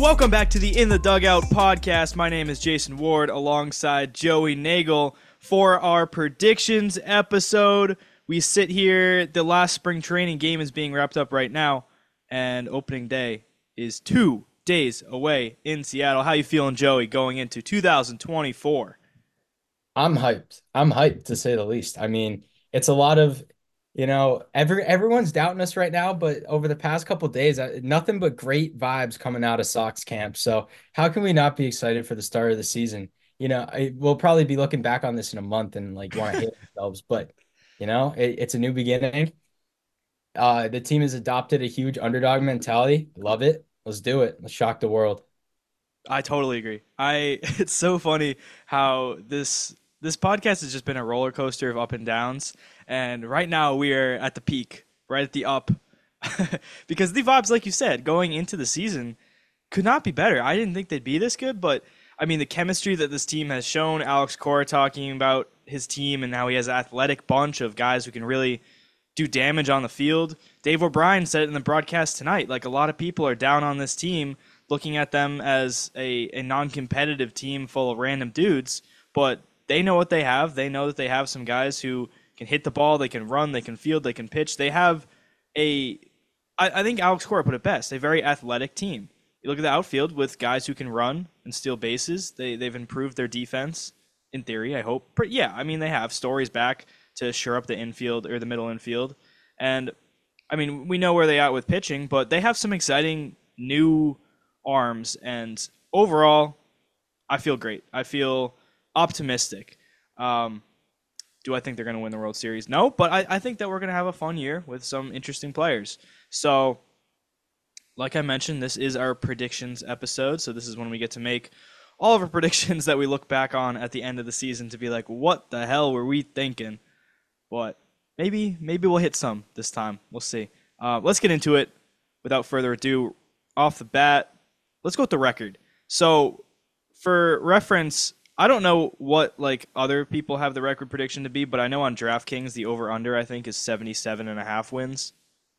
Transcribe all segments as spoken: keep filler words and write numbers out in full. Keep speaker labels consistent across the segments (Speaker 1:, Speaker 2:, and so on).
Speaker 1: Welcome back to the In the Dugout podcast. My name is Jason Ward alongside Joey Nagel for our predictions episode. We sit here, the last spring training game is being wrapped up right now, and opening day is two days away in Seattle. How you feeling, Joey, going into two thousand twenty-four?
Speaker 2: I'm hyped. I'm hyped to say the least. I mean, it's a lot of, you know, every everyone's doubting us right now, but over the past couple days, uh, nothing but great vibes coming out of Sox camp. So how can we not be excited for the start of the season? You know, I, we'll probably be looking back on this in a month and like want to hate ourselves, but you know, it, it's a new beginning. Uh, the team has adopted a huge underdog mentality. Love it. Let's do it. Let's shock the world.
Speaker 1: I totally agree. I it's so funny how this this podcast has just been a roller coaster of up and downs, and right now we are at the peak, right at the up, because the vibes, like you said, going into the season could not be better. I didn't think they'd be this good, but I mean the chemistry that this team has shown. Alex Cora talking about his team and how he has an athletic bunch of guys who can really do damage on the field. Dave O'Brien said it in the broadcast tonight. Like a lot of people are down on this team, looking at them as a, a non-competitive team full of random dudes, but they know what they have. They know that they have some guys who can hit the ball, they can run, they can field, they can pitch. They have a, I, I think Alex Cora put it best, a very athletic team. You look at the outfield with guys who can run and steal bases. They they've improved their defense in theory. I hope. But yeah, I mean they have Stories back to shore up the infield or the middle infield, and I mean we know where they at with pitching, but they have some exciting new arms, and overall, I feel great. I feel optimistic. Um, do I think they're going to win the World Series? No, but I, I think that we're going to have a fun year with some interesting players. So, like I mentioned, this is our predictions episode. So this is when we get to make all of our predictions that we look back on at the end of the season to be like, what the hell were we thinking? But maybe maybe we'll hit some this time. We'll see. Uh, let's get into it. Without further ado, off the bat, let's go with the record. So, for reference, I don't know what like other people have the record prediction to be, but I know on DraftKings the over under I think is seventy-seven and a half wins.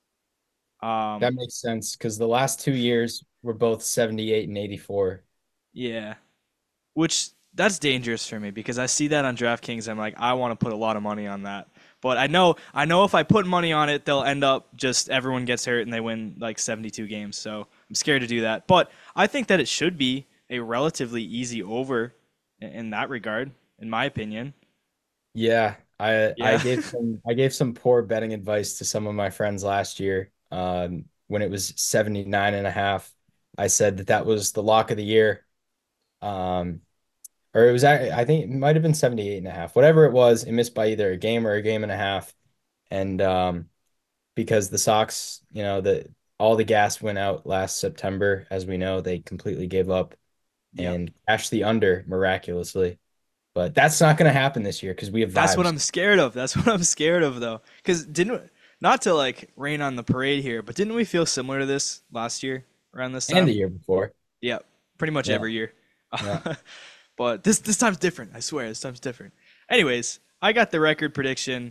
Speaker 1: Um,
Speaker 2: That makes sense because the last two years were both seventy-eight and eighty-four.
Speaker 1: yeah, which that's dangerous for me because I see that on DraftKings. I'm like, I want to put a lot of money on that. But I know I know if I put money on it, they'll end up just everyone gets hurt and they win like seventy-two games. So I'm scared to do that. But I think that it should be a relatively easy over in, in that regard, in my opinion.
Speaker 2: Yeah, I I
Speaker 1: Yeah.
Speaker 2: gave some I gave some poor betting advice to some of my friends last year. Um, when it was seventy-nine and a half, I said that that was the lock of the year. Um, or it was ac- I think it might have been seventy-eight and a half. Whatever it was, it missed by either a game or a game and a half. And um, because the Sox, you know, the all the gas went out last September, as we know, they completely gave up
Speaker 1: Yep.
Speaker 2: and cashed the under miraculously. But that's not going to happen this year because we have
Speaker 1: That's what
Speaker 2: vibes.
Speaker 1: I'm scared of. That's what I'm scared of though. Cuz didn't not to like rain on the parade here, but didn't we feel similar to this last year around this
Speaker 2: And
Speaker 1: time?
Speaker 2: the year before.
Speaker 1: Yeah, pretty much
Speaker 2: Yeah.
Speaker 1: every year.
Speaker 2: Yeah.
Speaker 1: But this this time's different. I swear, this time's different. Anyways, I got the record prediction.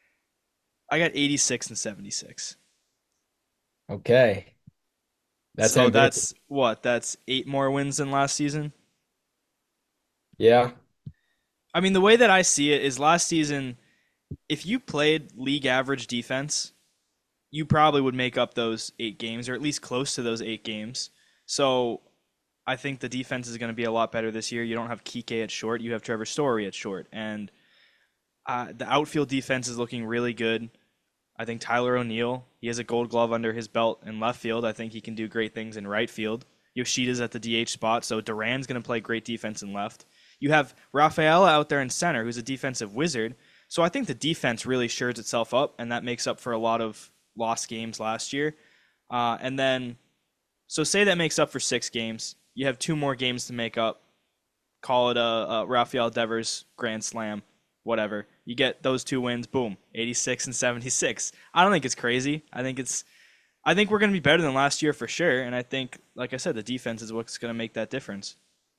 Speaker 1: I got eighty-six and seventy-six.
Speaker 2: Okay. That's
Speaker 1: So
Speaker 2: ambitious.
Speaker 1: that's what? That's eight more wins than last season.
Speaker 2: Yeah.
Speaker 1: I mean, the way that I see it is last season, if you played league average defense, you probably would make up those eight games or at least close to those eight games. So I think the defense is going to be a lot better this year. You don't have Kike at short, you have Trevor Story at short, and uh, the outfield defense is looking really good. I think Tyler O'Neill, he has a gold glove under his belt in left field. I think he can do great things in right field. Yoshida's at the D H spot, so Duran's going to play great defense in left. You have Rafaela out there in center, who's a defensive wizard. So I think the defense really shores itself up, and that makes up for a lot of lost games last year. Uh, and then, so say that makes up for six games. You have two more games to make up. Call it a, a Rafael Devers grand slam, whatever. You get those two wins, boom, eighty-six and seventy-six. I don't think it's crazy. I think it's I think we're going to be better than last year for sure, and I think like I said the defense is what's going to make that difference.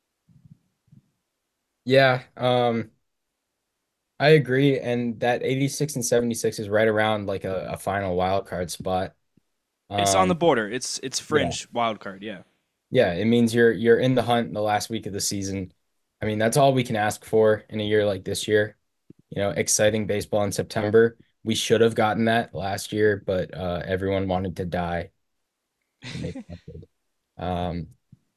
Speaker 2: Yeah. Um, I agree. And that eighty-six and seventy-six is right around like a, a final wild card spot.
Speaker 1: It's on the
Speaker 2: Um,
Speaker 1: border. It's it's
Speaker 2: yeah.
Speaker 1: fringe wild card, yeah.
Speaker 2: Yeah, it means you're you're in the hunt in the last week of the season. I mean, that's all we can ask for in a year like this year. You know, exciting baseball in September. We should have gotten that last year, but uh, everyone wanted to die and they punted. Um,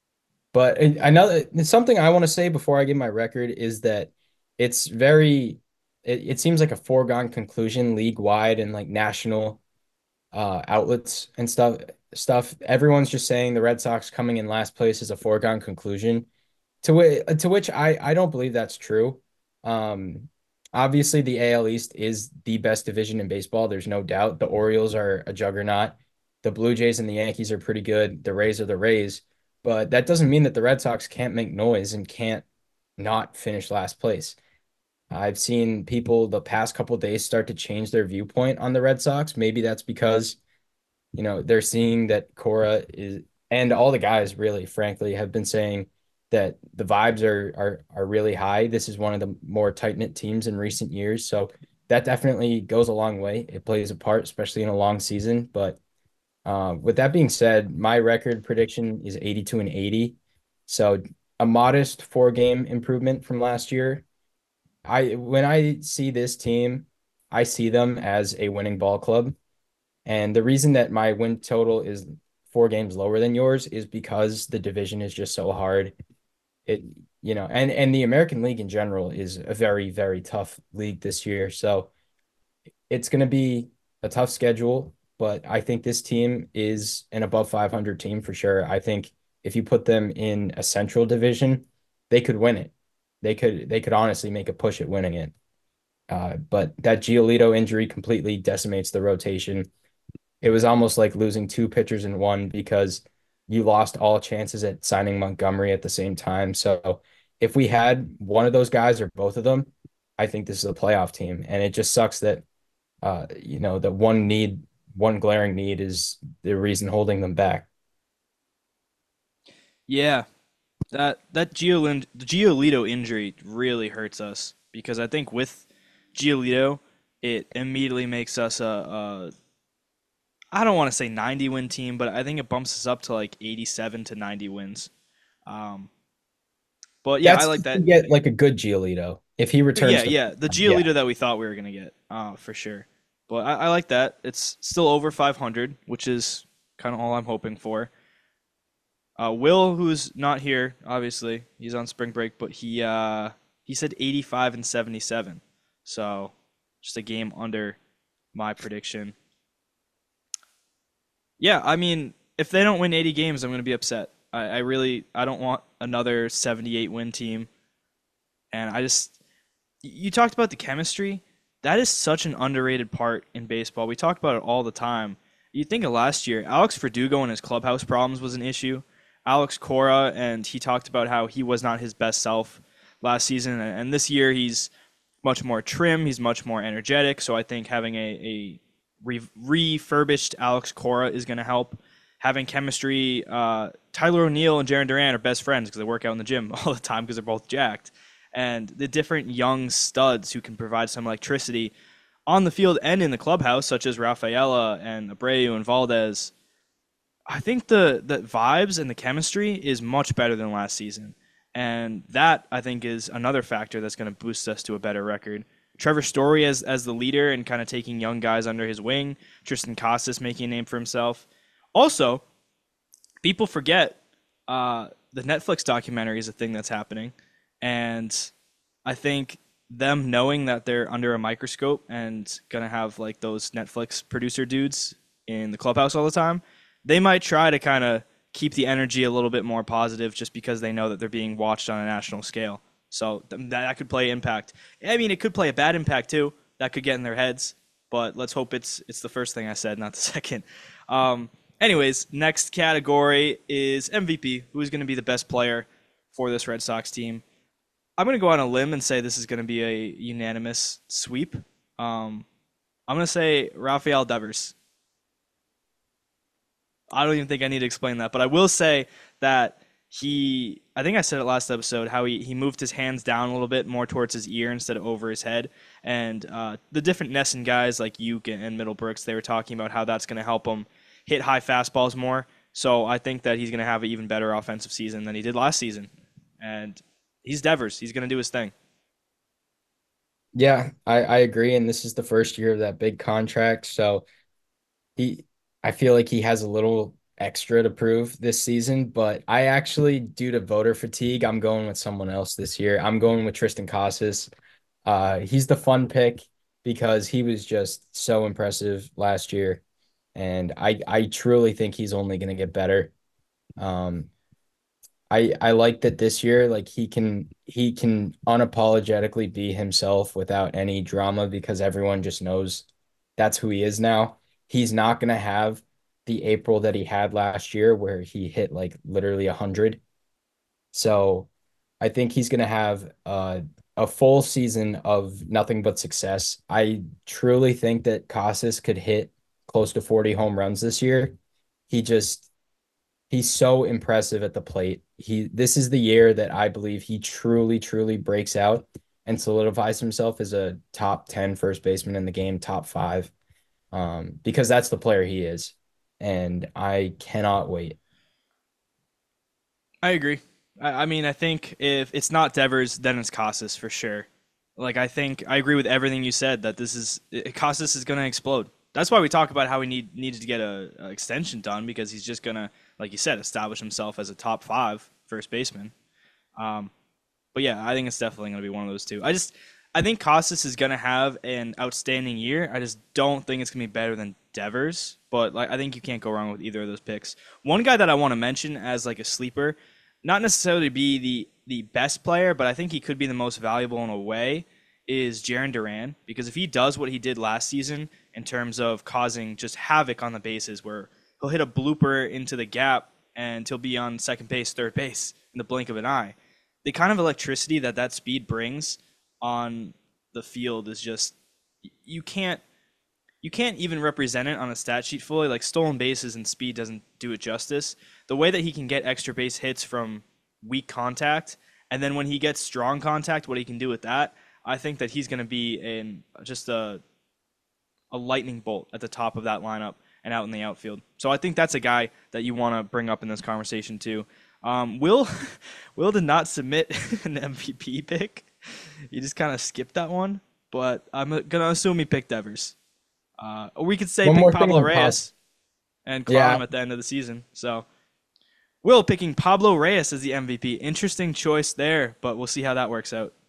Speaker 2: but another something I want to say before I give my record is that it's very it, it seems like a foregone conclusion league wide and like national uh outlets and stuff stuff. Everyone's just saying the Red Sox coming in last place is a foregone conclusion. To which to which I I don't believe that's true. Um, Obviously the A L East is the best division in baseball. There's no doubt. The Orioles are a juggernaut. The Blue Jays and the Yankees are pretty good. The Rays are the Rays, but that doesn't mean that the Red Sox can't make noise and can't not finish last place. I've seen people the past couple of days start to change their viewpoint on the Red Sox. Maybe that's because you know, they're seeing that Cora is, and all the guys really, frankly, have been saying that the vibes are are are really high. This is one of the more tight-knit teams in recent years. So that definitely goes a long way. It plays a part, especially in a long season. But uh, with that being said, my record prediction is eighty-two and eighty. So a modest four game improvement from last year. I when I see this team, I see them as a winning ball club. And the reason that my win total is four games lower than yours is because the division is just so hard. It, you know, and and the American League in general is a very, very tough league this year. So it's going to be a tough schedule, but I think this team is an above five hundred team for sure. I think if you put them in a central division, they could win it. They could they could honestly make a push at winning it. Uh, but that Giolito injury completely decimates the rotation. It was almost like losing two pitchers in one because you lost all chances at signing Montgomery at the same time. So if we had one of those guys or both of them, I think this is a playoff team. And it just sucks that uh, you know, the one need, one glaring need is the reason holding them back.
Speaker 1: Yeah, that that Giolin, the Giolito injury really hurts us because I think with Giolito, it immediately makes us a, a I don't want to say ninety win team, but I think it bumps us up to like eighty-seven to ninety wins. Um, but yeah, I
Speaker 2: That's
Speaker 1: like
Speaker 2: if
Speaker 1: that.
Speaker 2: we get like a good Giolito. If he returns
Speaker 1: Yeah,
Speaker 2: to,
Speaker 1: yeah, the
Speaker 2: yeah,
Speaker 1: Giolito that we thought we were gonna get, uh, for sure. But I, I like that. It's still over five hundred, which is kind of all I'm hoping for. Uh, Will, who's not here, obviously, he's on spring break, but he uh, he said eighty-five and seventy-seven, so just a game under my prediction. Yeah, I mean, if they don't win eighty games, I'm gonna be upset. I, I really I don't want another seventy-eight win team, and I just you talked about the chemistry. That is such an underrated part in baseball. We talk about it all the time. You think of last year, Alex Verdugo and his clubhouse problems was an issue. Alex Cora, and he talked about how he was not his best self last season, and this year he's much more trim. He's much more energetic. So I think having a, a re- refurbished Alex Cora is going to help. Having chemistry, uh, Tyler O'Neill and Jaron Duran are best friends because they work out in the gym all the time because they're both jacked. And the different young studs who can provide some electricity on the field and in the clubhouse, such as Rafaela and Abreu and Valdez, I think the the vibes and the chemistry is much better than last season. And that I think is another factor that's going to boost us to a better record. Trevor Story as as the leader and kind of taking young guys under his wing. Tristan Casas making a name for himself. Also, people forget uh, the Netflix documentary is a thing that's happening, and I think them knowing that they're under a microscope and gonna have like those Netflix producer dudes in the clubhouse all the time, they might try to kind of keep the energy a little bit more positive just because they know that they're being watched on a national scale. So th- that could play impact. I mean, it could play a bad impact too. That could get in their heads. But let's hope it's it's the first thing I said, not the second. Um, anyways, next category is M V P. Who's going to be the best player for this Red Sox team? I'm going to go on a limb and say this is going to be a unanimous sweep. Um, I'm going to say Rafael Devers. I don't even think I need to explain that, but I will say that he, I think I said it last episode, how he, he moved his hands down a little bit more towards his ear instead of over his head. And uh, the different Nesson guys like Uke and Middlebrooks, they were talking about how that's going to help him hit high fastballs more. So I think that he's going to have an even better offensive season than he did last season. And he's Devers. He's going to do his thing.
Speaker 2: Yeah, I, I agree. And this is the first year of that big contract. So he, I feel like he has a little extra to prove this season. But I actually, due to voter fatigue, I'm going with someone else this year. I'm going with Tristan Casas. Uh, he's the fun pick because he was just so impressive last year. And I, I truly think he's only going to get better. Um, I I like that this year, like he can he can unapologetically be himself without any drama because everyone just knows that's who he is now. He's not gonna have the April that he had last year where he hit like literally a hundred. So I think he's gonna have uh, a full season of nothing but success. I truly think that Casas could hit close to forty home runs this year. He just He's so impressive at the plate. He This is the year that I believe he truly, truly breaks out and solidifies himself as a top ten first baseman in the game, top five, um, because that's the player he is. And I cannot wait.
Speaker 1: I agree. I, I mean, I think if it's not Devers, then it's Casas for sure. Like, I think I agree with everything you said that this is Casas is going to explode. That's why we talk about how we need needed to get a, a extension done because he's just gonna, like you said, establish himself as a top five first baseman. Um, but yeah, I think it's definitely gonna be one of those two. I just I think Costas is gonna have an outstanding year. I just don't think it's gonna be better than Devers. But like I think you can't go wrong with either of those picks. One guy that I want to mention as like a sleeper, not necessarily be the the best player, but I think he could be the most valuable in a way, is Jaron Duran. Because if he does what he did last season in terms of causing just havoc on the bases, where he'll hit a blooper into the gap and he'll be on second base, third base in the blink of an eye. The kind of electricity that that speed brings on the field is just you can't you can't even represent it on a stat sheet fully. Like stolen bases and speed doesn't do it justice. The way that he can get extra base hits from weak contact, and then when he gets strong contact, what he can do with that, I think that he's going to be in just a a lightning bolt at the top of that lineup and out in the outfield. So I think that's a guy that you want to bring up in this conversation too. Um, Will Will did not submit an M V P pick. He just kind of skipped that one, but I'm gonna assume he picked Devers. Uh, or we could say
Speaker 2: One
Speaker 1: pick
Speaker 2: more thing
Speaker 1: Pablo
Speaker 2: on Costa.
Speaker 1: Reyes and clown
Speaker 2: Yeah,
Speaker 1: him at the end of the season. So Will picking Pablo Reyes as the M V P. Interesting choice there, but we'll see how that works out.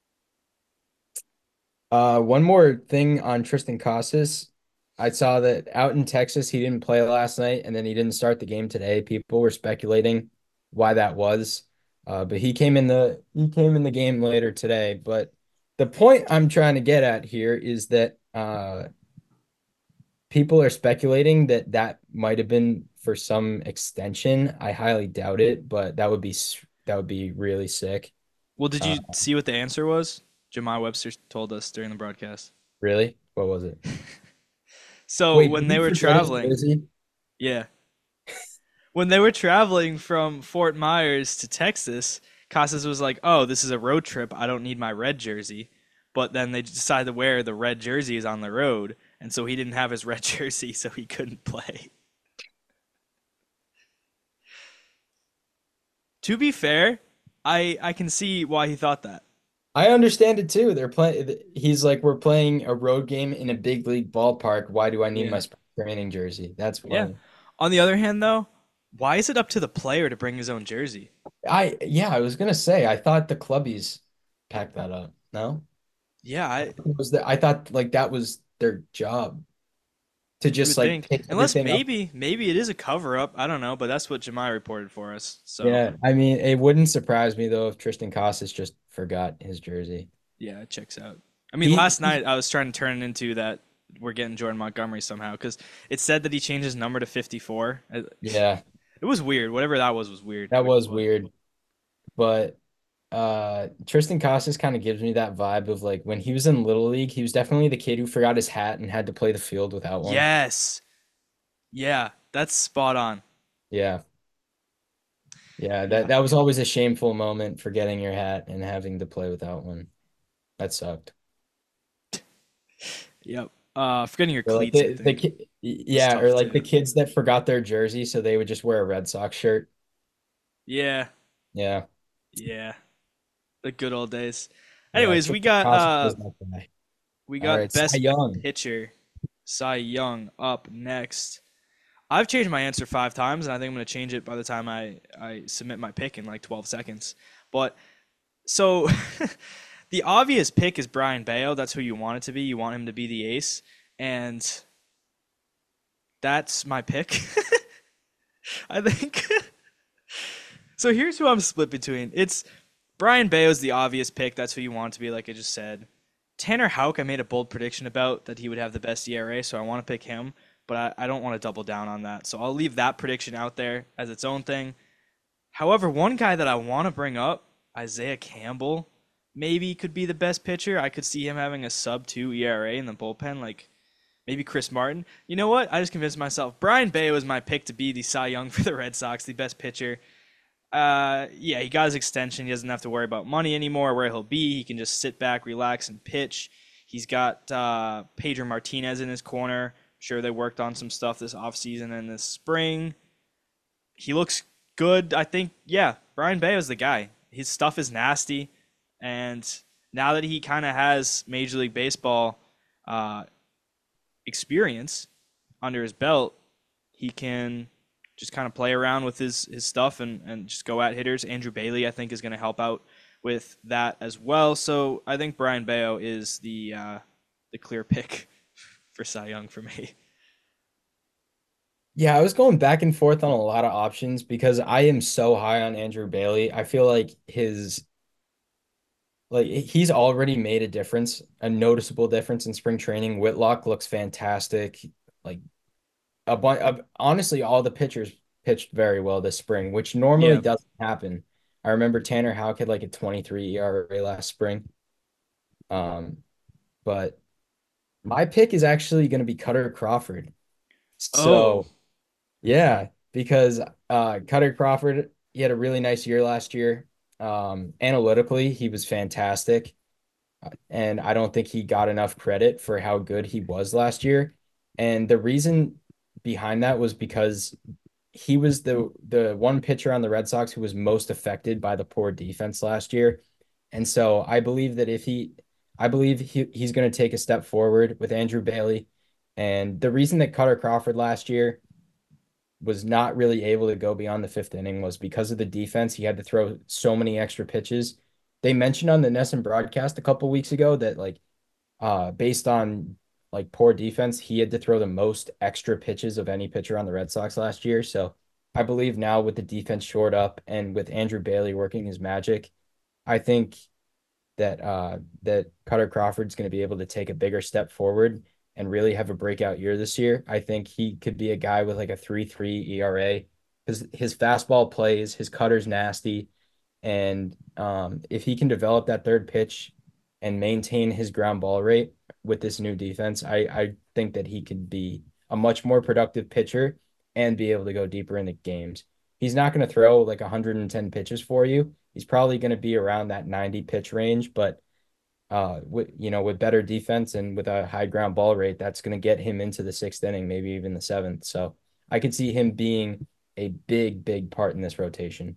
Speaker 2: Uh, one more thing on Tristan Casas. I saw that out in Texas, he didn't play last night, and then he didn't start the game today. People were speculating why that was. Uh, but he came in the he came in the game later today. But the point I'm trying to get at here is that uh, people are speculating that that might have been for some extension. I highly doubt it, but that would be s- that would be really sick.
Speaker 1: Well, did
Speaker 2: Uh,
Speaker 1: you see what the answer was? Jemai Webster told us during the broadcast.
Speaker 2: really? What was it?
Speaker 1: So
Speaker 2: Wait,
Speaker 1: when
Speaker 2: did
Speaker 1: they
Speaker 2: he
Speaker 1: were
Speaker 2: forget his
Speaker 1: traveling,
Speaker 2: jersey?
Speaker 1: yeah, when they were traveling from Fort Myers to Texas, Casas was like, "Oh, this is a road trip. I don't need my red jersey." But then they decided to wear the red jerseys on the road, and so he didn't have his red jersey, so he couldn't play. To be fair, I I can see why he thought that.
Speaker 2: I understand it too. They're playing. He's like, we're playing a road game in a big league ballpark. Why do I need my
Speaker 1: Yeah.
Speaker 2: spring training jersey? That's
Speaker 1: Yeah.
Speaker 2: funny.
Speaker 1: On the other hand, though, why is it up to the player to bring his own jersey?
Speaker 2: I yeah, I was gonna say. I thought the clubbies packed that up. No,
Speaker 1: Yeah, I
Speaker 2: it was that I thought like that was their job to
Speaker 1: you
Speaker 2: just
Speaker 1: would
Speaker 2: like
Speaker 1: think,
Speaker 2: pick
Speaker 1: unless
Speaker 2: everything up.
Speaker 1: maybe maybe it is a cover up. I don't know, but that's what Jemai reported for us. So
Speaker 2: Yeah, I mean, it wouldn't surprise me though if Tristan Casas just forgot his jersey.
Speaker 1: yeah, it checks out. I mean,
Speaker 2: He,
Speaker 1: last night I was trying to turn it into that we're getting Jordan Montgomery somehow because it said that he changed his number to fifty-four. It,
Speaker 2: yeah,
Speaker 1: it was weird. Whatever that was was weird.
Speaker 2: that was weird, but. Uh, Tristan Casas kind of gives me that vibe of like when he was in Little League, he was definitely the kid who forgot his hat and had to play the field without one.
Speaker 1: Yes. Yeah, that's spot on.
Speaker 2: Yeah. Yeah, that
Speaker 1: Yeah.
Speaker 2: that was always a shameful moment forgetting your hat and having to play without one. That sucked.
Speaker 1: Yep. Uh, forgetting your
Speaker 2: But like
Speaker 1: cleats, I
Speaker 2: the, the
Speaker 1: think.
Speaker 2: ki- Y-
Speaker 1: was
Speaker 2: Yeah, or
Speaker 1: tough
Speaker 2: like the
Speaker 1: too.
Speaker 2: kids that forgot their jersey, so they would just wear a Red Sox shirt.
Speaker 1: Yeah,
Speaker 2: Yeah.
Speaker 1: yeah, the good old days.
Speaker 2: Yeah,
Speaker 1: Anyways, we
Speaker 2: Kid
Speaker 1: got
Speaker 2: Koss was
Speaker 1: uh
Speaker 2: that guy.
Speaker 1: we
Speaker 2: All right,
Speaker 1: got
Speaker 2: Cy
Speaker 1: best
Speaker 2: Young.
Speaker 1: pitcher, Cy Young up next. I've changed my answer five times, and I think I'm going to change it by the time I, I submit my pick in like twelve seconds. But so the obvious pick is Brian Bayo. That's who you want it to be. You want him to be the ace. And that's my pick, I think. So here's who I'm split between. It's Brian Bayo's the obvious pick. That's who you want to be, like I just said. Tanner Houck, I made a bold prediction about that he would have the best E R A, so I want to pick him, but I, I don't want to double down on that. So I'll leave that prediction out there as its own thing. However, one guy that I want to bring up, Isaiah Campbell, maybe could be the best pitcher. I could see him having a sub two E R A in the bullpen, like maybe Chris Martin. You know what? I just convinced myself. Brian Bayo is my pick to be the Cy Young for the Red Sox, the best pitcher. Uh, yeah, he got his extension. He doesn't have to worry about money anymore, where he'll be. He can just sit back, relax, and pitch. He's got uh, Pedro Martinez in his corner. I'm sure they worked on some stuff this offseason and this spring. He looks good. I think, yeah, Brian Bayo is the guy. His stuff is nasty. And now that he kind of has Major League Baseball uh, experience under his belt, he can just kind of play around with his his stuff and and just go at hitters. Andrew Bailey, I think, is going to help out with that as well. So I think Brian Bayo is the uh, the clear pick for Cy Young for me.
Speaker 2: Yeah, I was going back and forth on a lot of options because I am so high on Andrew Bailey. I feel like his like he's already made a difference, a noticeable difference in spring training. Whitlock looks fantastic. Like a bunch of honestly, all the pitchers pitched very well this spring, which normally
Speaker 1: Yeah.
Speaker 2: doesn't happen. I remember Tanner Houck had like a twenty-three E R A last spring. Um, but my pick is actually going to be Cutter Crawford.
Speaker 1: Oh,
Speaker 2: So yeah, because uh Cutter Crawford, he had a really nice year last year. Um, analytically, he was fantastic. And I don't think he got enough credit for how good he was last year. And the reason behind that was because he was the the one pitcher on the Red Sox who was most affected by the poor defense last year. And so I believe that if he I believe he, he's going to take a step forward with Andrew Bailey. And the reason that Cutter Crawford last year was not really able to go beyond the fifth inning was because of the defense. He had to throw so many extra pitches. They mentioned on the Nesson broadcast a couple weeks ago that like uh based on like poor defense, he had to throw the most extra pitches of any pitcher on the Red Sox last year. So I believe now with the defense shored up and with Andrew Bailey working his magic, I think that uh that Cutter Crawford's going to be able to take a bigger step forward and really have a breakout year this year. I think he could be a guy with like a three three E R A because his fastball plays, his cutter's nasty, and um if he can develop that third pitch and maintain his ground ball rate with this new defense, I I think that he could be a much more productive pitcher and be able to go deeper into games. He's not going to throw like one hundred ten pitches for you. He's probably going to be around that ninety pitch range, but uh, with you know, with better defense and with a high ground ball rate, that's going to get him into the sixth inning, maybe even the seventh. So I could see him being a big, big part in this rotation.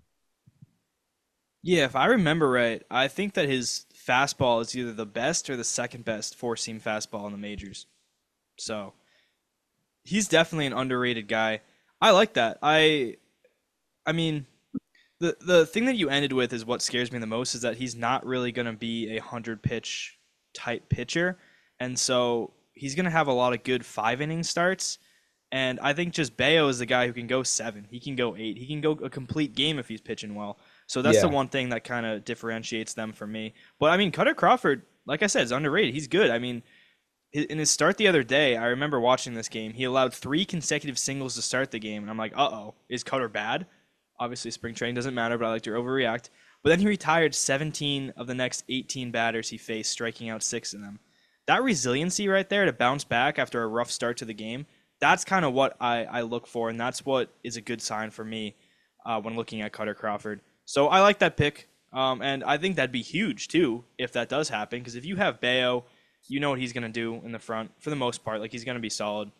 Speaker 1: yeah. If I remember right, I think that his fastball is either the best or the second best four seam fastball in the majors. So he's definitely an underrated guy. I like that. I I mean, the the thing that you ended with is what scares me the most is that he's not really going to be a hundred pitch type pitcher, and so he's going to have a lot of good five inning starts. And I think just Bayo is the guy who can go seven. He can go eight. He can go a complete game if he's pitching well. So that's the
Speaker 2: Yeah.
Speaker 1: one thing that kind of differentiates them from me. But I mean, Cutter Crawford, like I said, is underrated. He's good. I mean, in his start the other day, I remember watching this game. He allowed three consecutive singles to start the game, and I'm like, uh oh, is Cutter bad? Obviously, spring training doesn't matter, but I like to overreact. But then he retired seventeen of the next eighteen batters he faced, striking out six of them. That resiliency right there to bounce back after a rough start to the game, that's kind of what I, I look for, and that's what is a good sign for me uh, when looking at Cutter Crawford. So I like that pick, um, and I think that'd be huge, too, if that does happen, because if you have Bayo, you know what he's going to do in the front for the most part. Like, he's going to be solid.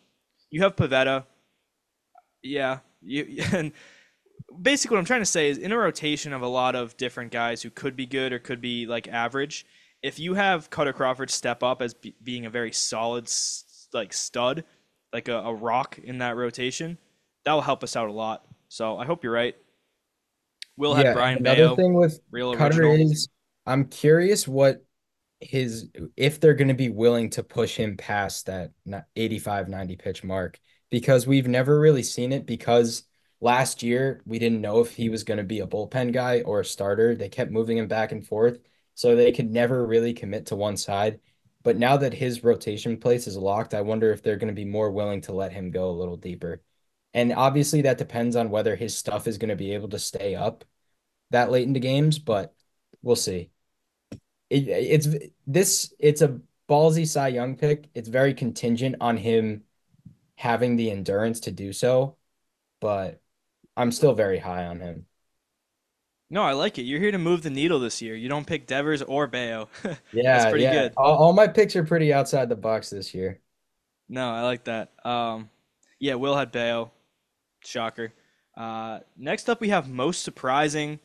Speaker 1: You have Pavetta. Yeah. You and basically what I'm trying to say is in a rotation of a lot of different guys who could be good or could be like average, if you have Cutter Crawford step up as be, being a very solid like stud, like a, a rock in that rotation, that will help us out a lot. So I hope you're right. Will had
Speaker 2: Yeah, and
Speaker 1: Brian
Speaker 2: another
Speaker 1: Bayo,
Speaker 2: thing with
Speaker 1: real
Speaker 2: Cutter
Speaker 1: original.
Speaker 2: is I'm curious what his if they're going to be willing to push him past that eighty-five ninety pitch mark because we've never really seen it because last year we didn't know if he was going to be a bullpen guy or a starter. They kept moving him back and forth, so they could never really commit to one side. But now that his rotation place is locked, I wonder if they're going to be more willing to let him go a little deeper. And obviously that depends on whether his stuff is going to be able to stay up that late into games, but we'll see. It, it's this it's a ballsy Cy Young pick. It's very contingent on him having the endurance to do so, but I'm still very high on him.
Speaker 1: No, I like it. You're here to move the needle this year. You don't pick Devers or Bayo. That's
Speaker 2: Yeah,
Speaker 1: pretty
Speaker 2: yeah.
Speaker 1: good.
Speaker 2: All, all my picks are pretty outside the box this year.
Speaker 1: No, I like that. Um, yeah, Will had Bayo. Shocker. Uh, next up, we have most surprising.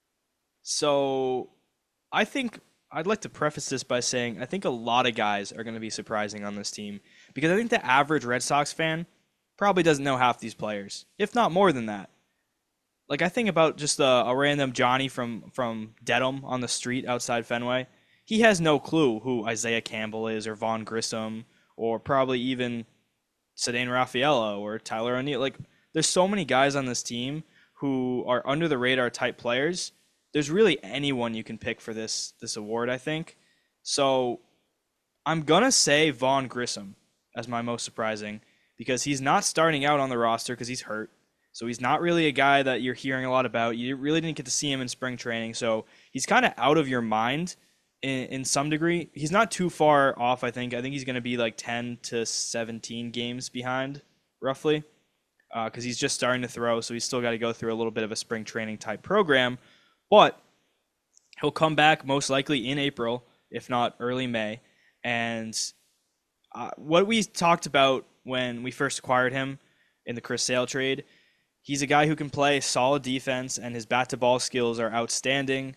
Speaker 1: So I think I'd like to preface this by saying I think a lot of guys are going to be surprising on this team because I think the average Red Sox fan probably doesn't know half these players, if not more than that. Like I think about just a, a random Johnny from from Dedham on the street outside Fenway. He has no clue who Isaiah Campbell is or Vaughn Grissom or probably even Ceddanne Raffaello or Tyler O'Neill. Like there's so many guys on this team who are under the radar type players. There's really anyone you can pick for this this award, I think. So I'm gonna say Vaughn Grissom as my most surprising because he's not starting out on the roster because he's hurt. So he's not really a guy that you're hearing a lot about. You really didn't get to see him in spring training, so he's kind of out of your mind in, in some degree. He's not too far off, I think. I think he's going to be like ten to seventeen games behind, roughly, because uh, he's just starting to throw, so he's still got to go through a little bit of a spring training type program. But he'll come back most likely in April, if not early May. And uh, what we talked about when we first acquired him in the Chris Sale trade, he's a guy who can play solid defense, and his bat to ball skills are outstanding.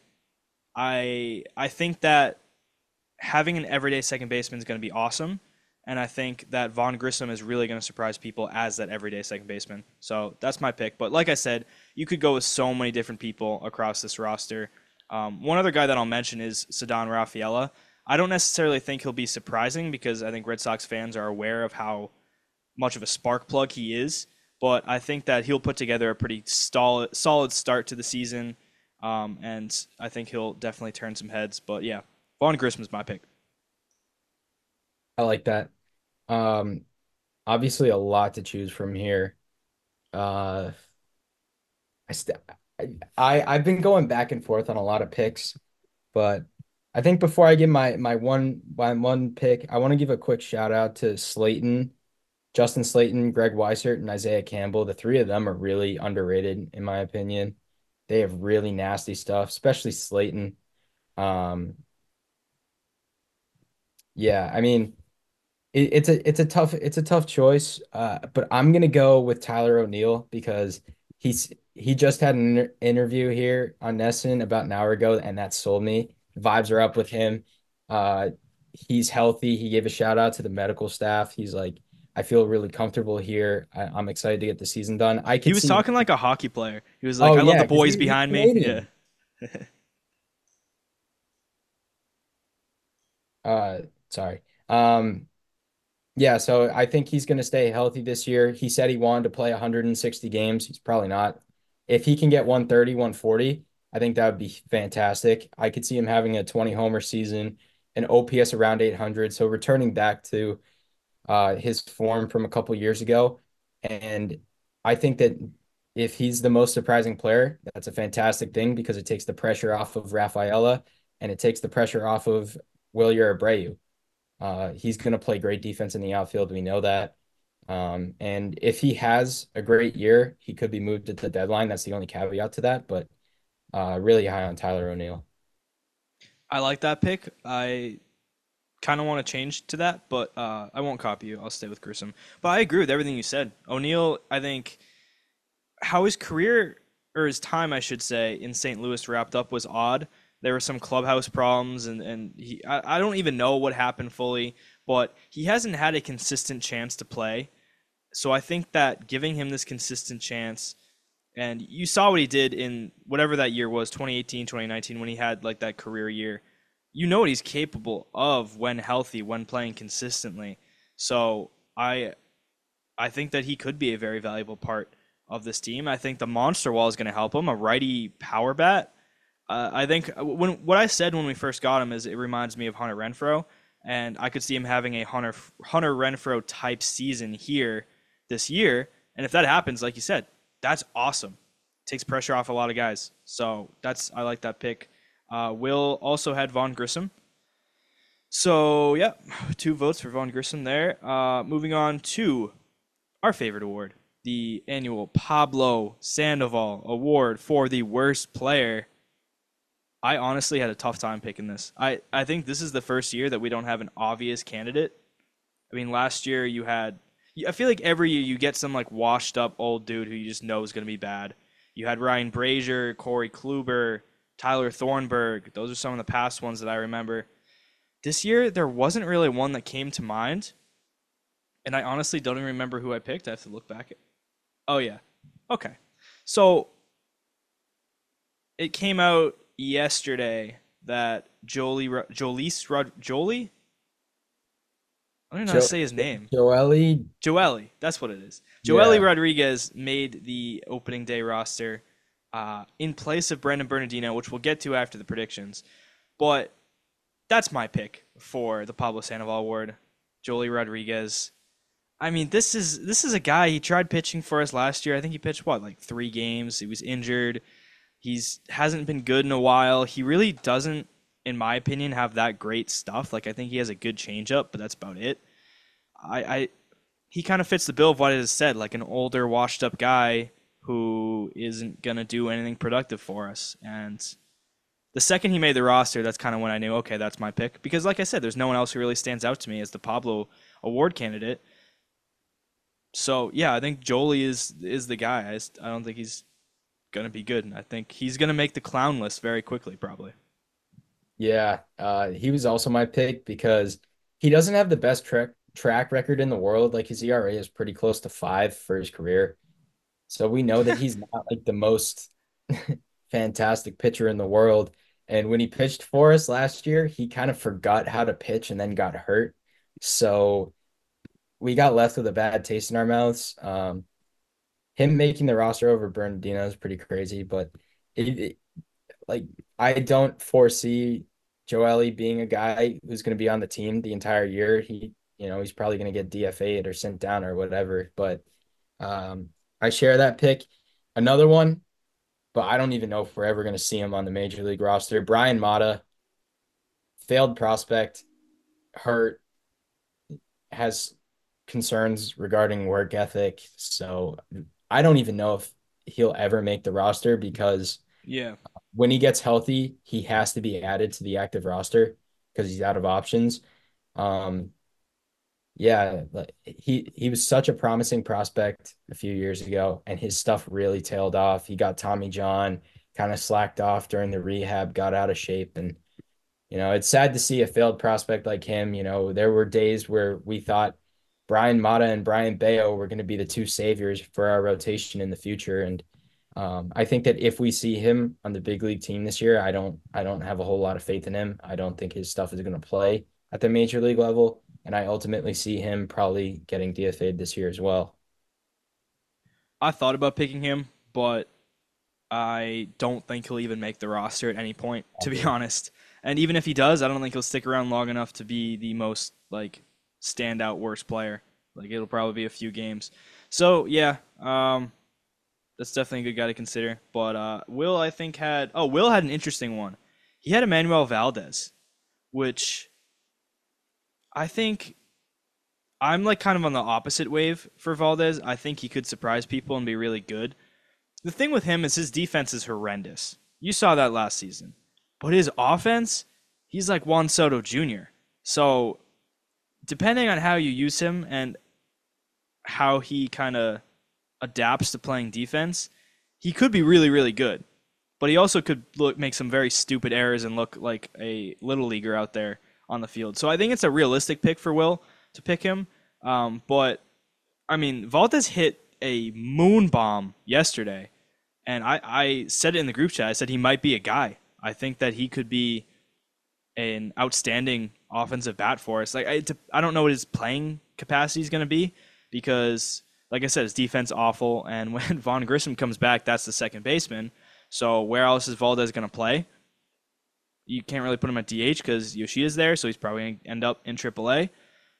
Speaker 1: I I think that having an everyday second baseman is going to be awesome, and I think that Vaughn Grissom is really going to surprise people as that everyday second baseman. So that's my pick. But like I said, you could go with so many different people across this roster. Um, one other guy that I'll mention is Ceddanne Raffaella. I don't necessarily think he'll be surprising because I think Red Sox fans are aware of how much of a spark plug he is. But I think that he'll put together a pretty solid, solid start to the season, um, and I think he'll definitely turn some heads. But yeah, Vaughn Grissom's my pick.
Speaker 2: I like that. Um, Obviously a lot to choose from here. Uh, I, st I I I've been going back and forth on a lot of picks, but I think before I give my my one my one pick, I want to give a quick shout out to Slayton, Justin Slayton, Greg Weissert, and Isaiah Campbell. The three of them are really underrated in my opinion. They have really nasty stuff, especially Slayton. Um, yeah, I mean it, it's a it's a tough it's a tough choice. Uh, but I'm gonna go with Tyler O'Neill because he's he just had an inter interview here on Nesson about an hour ago, and that sold me. Vibes are up with him. Uh, he's healthy. He gave a shout out to the medical staff. He's like, I feel really comfortable here. I, I'm excited to get the season done. I
Speaker 1: He
Speaker 2: could
Speaker 1: was
Speaker 2: see.
Speaker 1: talking like a hockey player. He was like,
Speaker 2: Oh
Speaker 1: "I love
Speaker 2: yeah,
Speaker 1: the
Speaker 2: because
Speaker 1: boys
Speaker 2: he, he's
Speaker 1: behind me." Yeah.
Speaker 2: Canadian. Uh, sorry. Um, Yeah, so I think he's going to stay healthy this year. He said he wanted to play one hundred sixty games. He's probably not. If he can get one thirty, one forty, I think that would be fantastic. I could see him having a twenty homer season, an O P S around eight hundred. So returning back to uh, his form from a couple years ago. And I think that if he's the most surprising player, that's a fantastic thing because it takes the pressure off of Rafaela and it takes the pressure off of Wilyer Abreu. Uh, he's going to play great defense in the outfield. We know that. Um, and if he has a great year, he could be moved at the deadline. That's the only caveat to that. But uh, really high on Tyler O'Neill.
Speaker 1: I like that pick. I kind of want to change to that, but uh, I won't copy you. I'll stay with Grissom. But I agree with everything you said. O'Neal, I think how his career or his time, I should say, in Saint Louis wrapped up was odd. There were some clubhouse problems, and and he I, I don't even know what happened fully, but he hasn't had a consistent chance to play. So I think that giving him this consistent chance, and you saw what he did in whatever that year was, twenty eighteen, twenty nineteen, when he had like that career year. You know what he's capable of when healthy, when playing consistently. So I I think that he could be a very valuable part of this team. I think the monster wall is going to help him. A righty power bat. Uh, I think when what I said when we first got him is it reminds me of Hunter Renfroe, and I could see him having a Hunter Hunter Renfroe type season here this year. And if that happens, like you said, that's awesome. Takes pressure off a lot of guys. So that's I like that pick. Uh, Will also had Vaughn Grissom. So yeah, two votes for Vaughn Grissom there. Uh, moving on to our favorite award, the annual Pablo Sandoval Award for the worst player. I honestly had a tough time picking this. I, I think this is the first year that we don't have an obvious candidate. I mean, last year you had, I feel like every year you get some like washed up old dude who you just know is going to be bad. You had Ryan Brazier, Corey Kluber, Tyler Thornburg. Those are some of the past ones that I remember. This year, there wasn't really one that came to mind. And I honestly don't even remember who I picked. I have to look back. At... Oh, yeah. Okay. So it came out yesterday that Jolie, Jolice, Rod, Jolie? I don't even know how to say his name.
Speaker 2: Joely.
Speaker 1: Joely. That's what it is. Joely
Speaker 2: Yeah.
Speaker 1: Rodriguez made the opening day roster uh, in place of Brendan Bernardino, which we'll get to after the predictions. But that's my pick for the Pablo Sandoval Award. Joely Rodriguez. I mean, this is this is a guy, he tried pitching for us last year. I think he pitched, what, like three games? He was injured. He's hasn't been good in a while. He really doesn't, in my opinion, have that great stuff. Like, I think he has a good changeup, but that's about it. I, I he kind of fits the bill of what I just said, like an older, washed-up guy who isn't going to do anything productive for us. And the second he made the roster, that's kind of when I knew, okay, that's my pick. Because like I said, there's no one else who really stands out to me as the Pablo Award candidate. So, yeah, I think Jolie is is the guy. I, just, I don't think he's going to be good. I think he's going to make the clown list very quickly, probably.
Speaker 2: Yeah, uh, he was also my pick because he doesn't have the best track track record in the world. Like his E R A is pretty close to five for his career. So we know that he's not like the most fantastic pitcher in the world. And when he pitched for us last year, he kind of forgot how to pitch and then got hurt. So we got left with a bad taste in our mouths. Um, him making the roster over Bernardino is pretty crazy, but it, it like I don't foresee Joely being a guy who's going to be on the team the entire year. He, you know, he's probably going to get D F A'd or sent down or whatever. But um, I share that pick. Another one, but I don't even know if we're ever going to see him on the major league roster. Brian Mata, failed prospect, hurt, has concerns regarding work ethic. So I don't even know if he'll ever make the roster because
Speaker 1: Yeah.
Speaker 2: when he gets healthy, he has to be added to the active roster because he's out of options. Um, yeah, like he he was such a promising prospect a few years ago, and his stuff really tailed off. He got Tommy John, kind of slacked off during the rehab, got out of shape, and you know it's sad to see a failed prospect like him. You know, there were days where we thought Brian Mata and Brian Bayo were going to be the two saviors for our rotation in the future, and um, I think that if we see him on the big league team this year, I don't I don't have a whole lot of faith in him. I don't think his stuff is going to play at the major league level. And I ultimately see him probably getting D F A'd this year as well.
Speaker 1: I thought about picking him, but I don't think he'll even make the roster at any point, to be honest. And even if he does, I don't think he'll stick around long enough to be the most like standout worst player. Like it'll probably be a few games. So yeah, um, that's definitely a good guy to consider. But uh, Will, I think had oh Will had an interesting one. He had Emmanuel Valdez, which I think I'm like kind of on the opposite wave for Valdez. I think he could surprise people and be really good. The thing with him is his defense is horrendous. You saw that last season. But his offense, he's like Juan Soto Junior So depending on how you use him and how he kind of adapts to playing defense, he could be really, really good. But he also could look make some very stupid errors and look like a little leaguer out there on the field. So I think it's a realistic pick for Will to pick him. Um, but I mean, Valdez hit a moon bomb yesterday, and I, I said it in the group chat. I said he might be a guy. I think that he could be an outstanding offensive bat for us. Like I, I don't know what his playing capacity is going to be because, like I said, his defense awful, and when Vaughn Grissom comes back, that's the second baseman. So where else is Valdez going to play? You can't really put him at D H because Yoshida's there, so he's probably going to end up in triple A.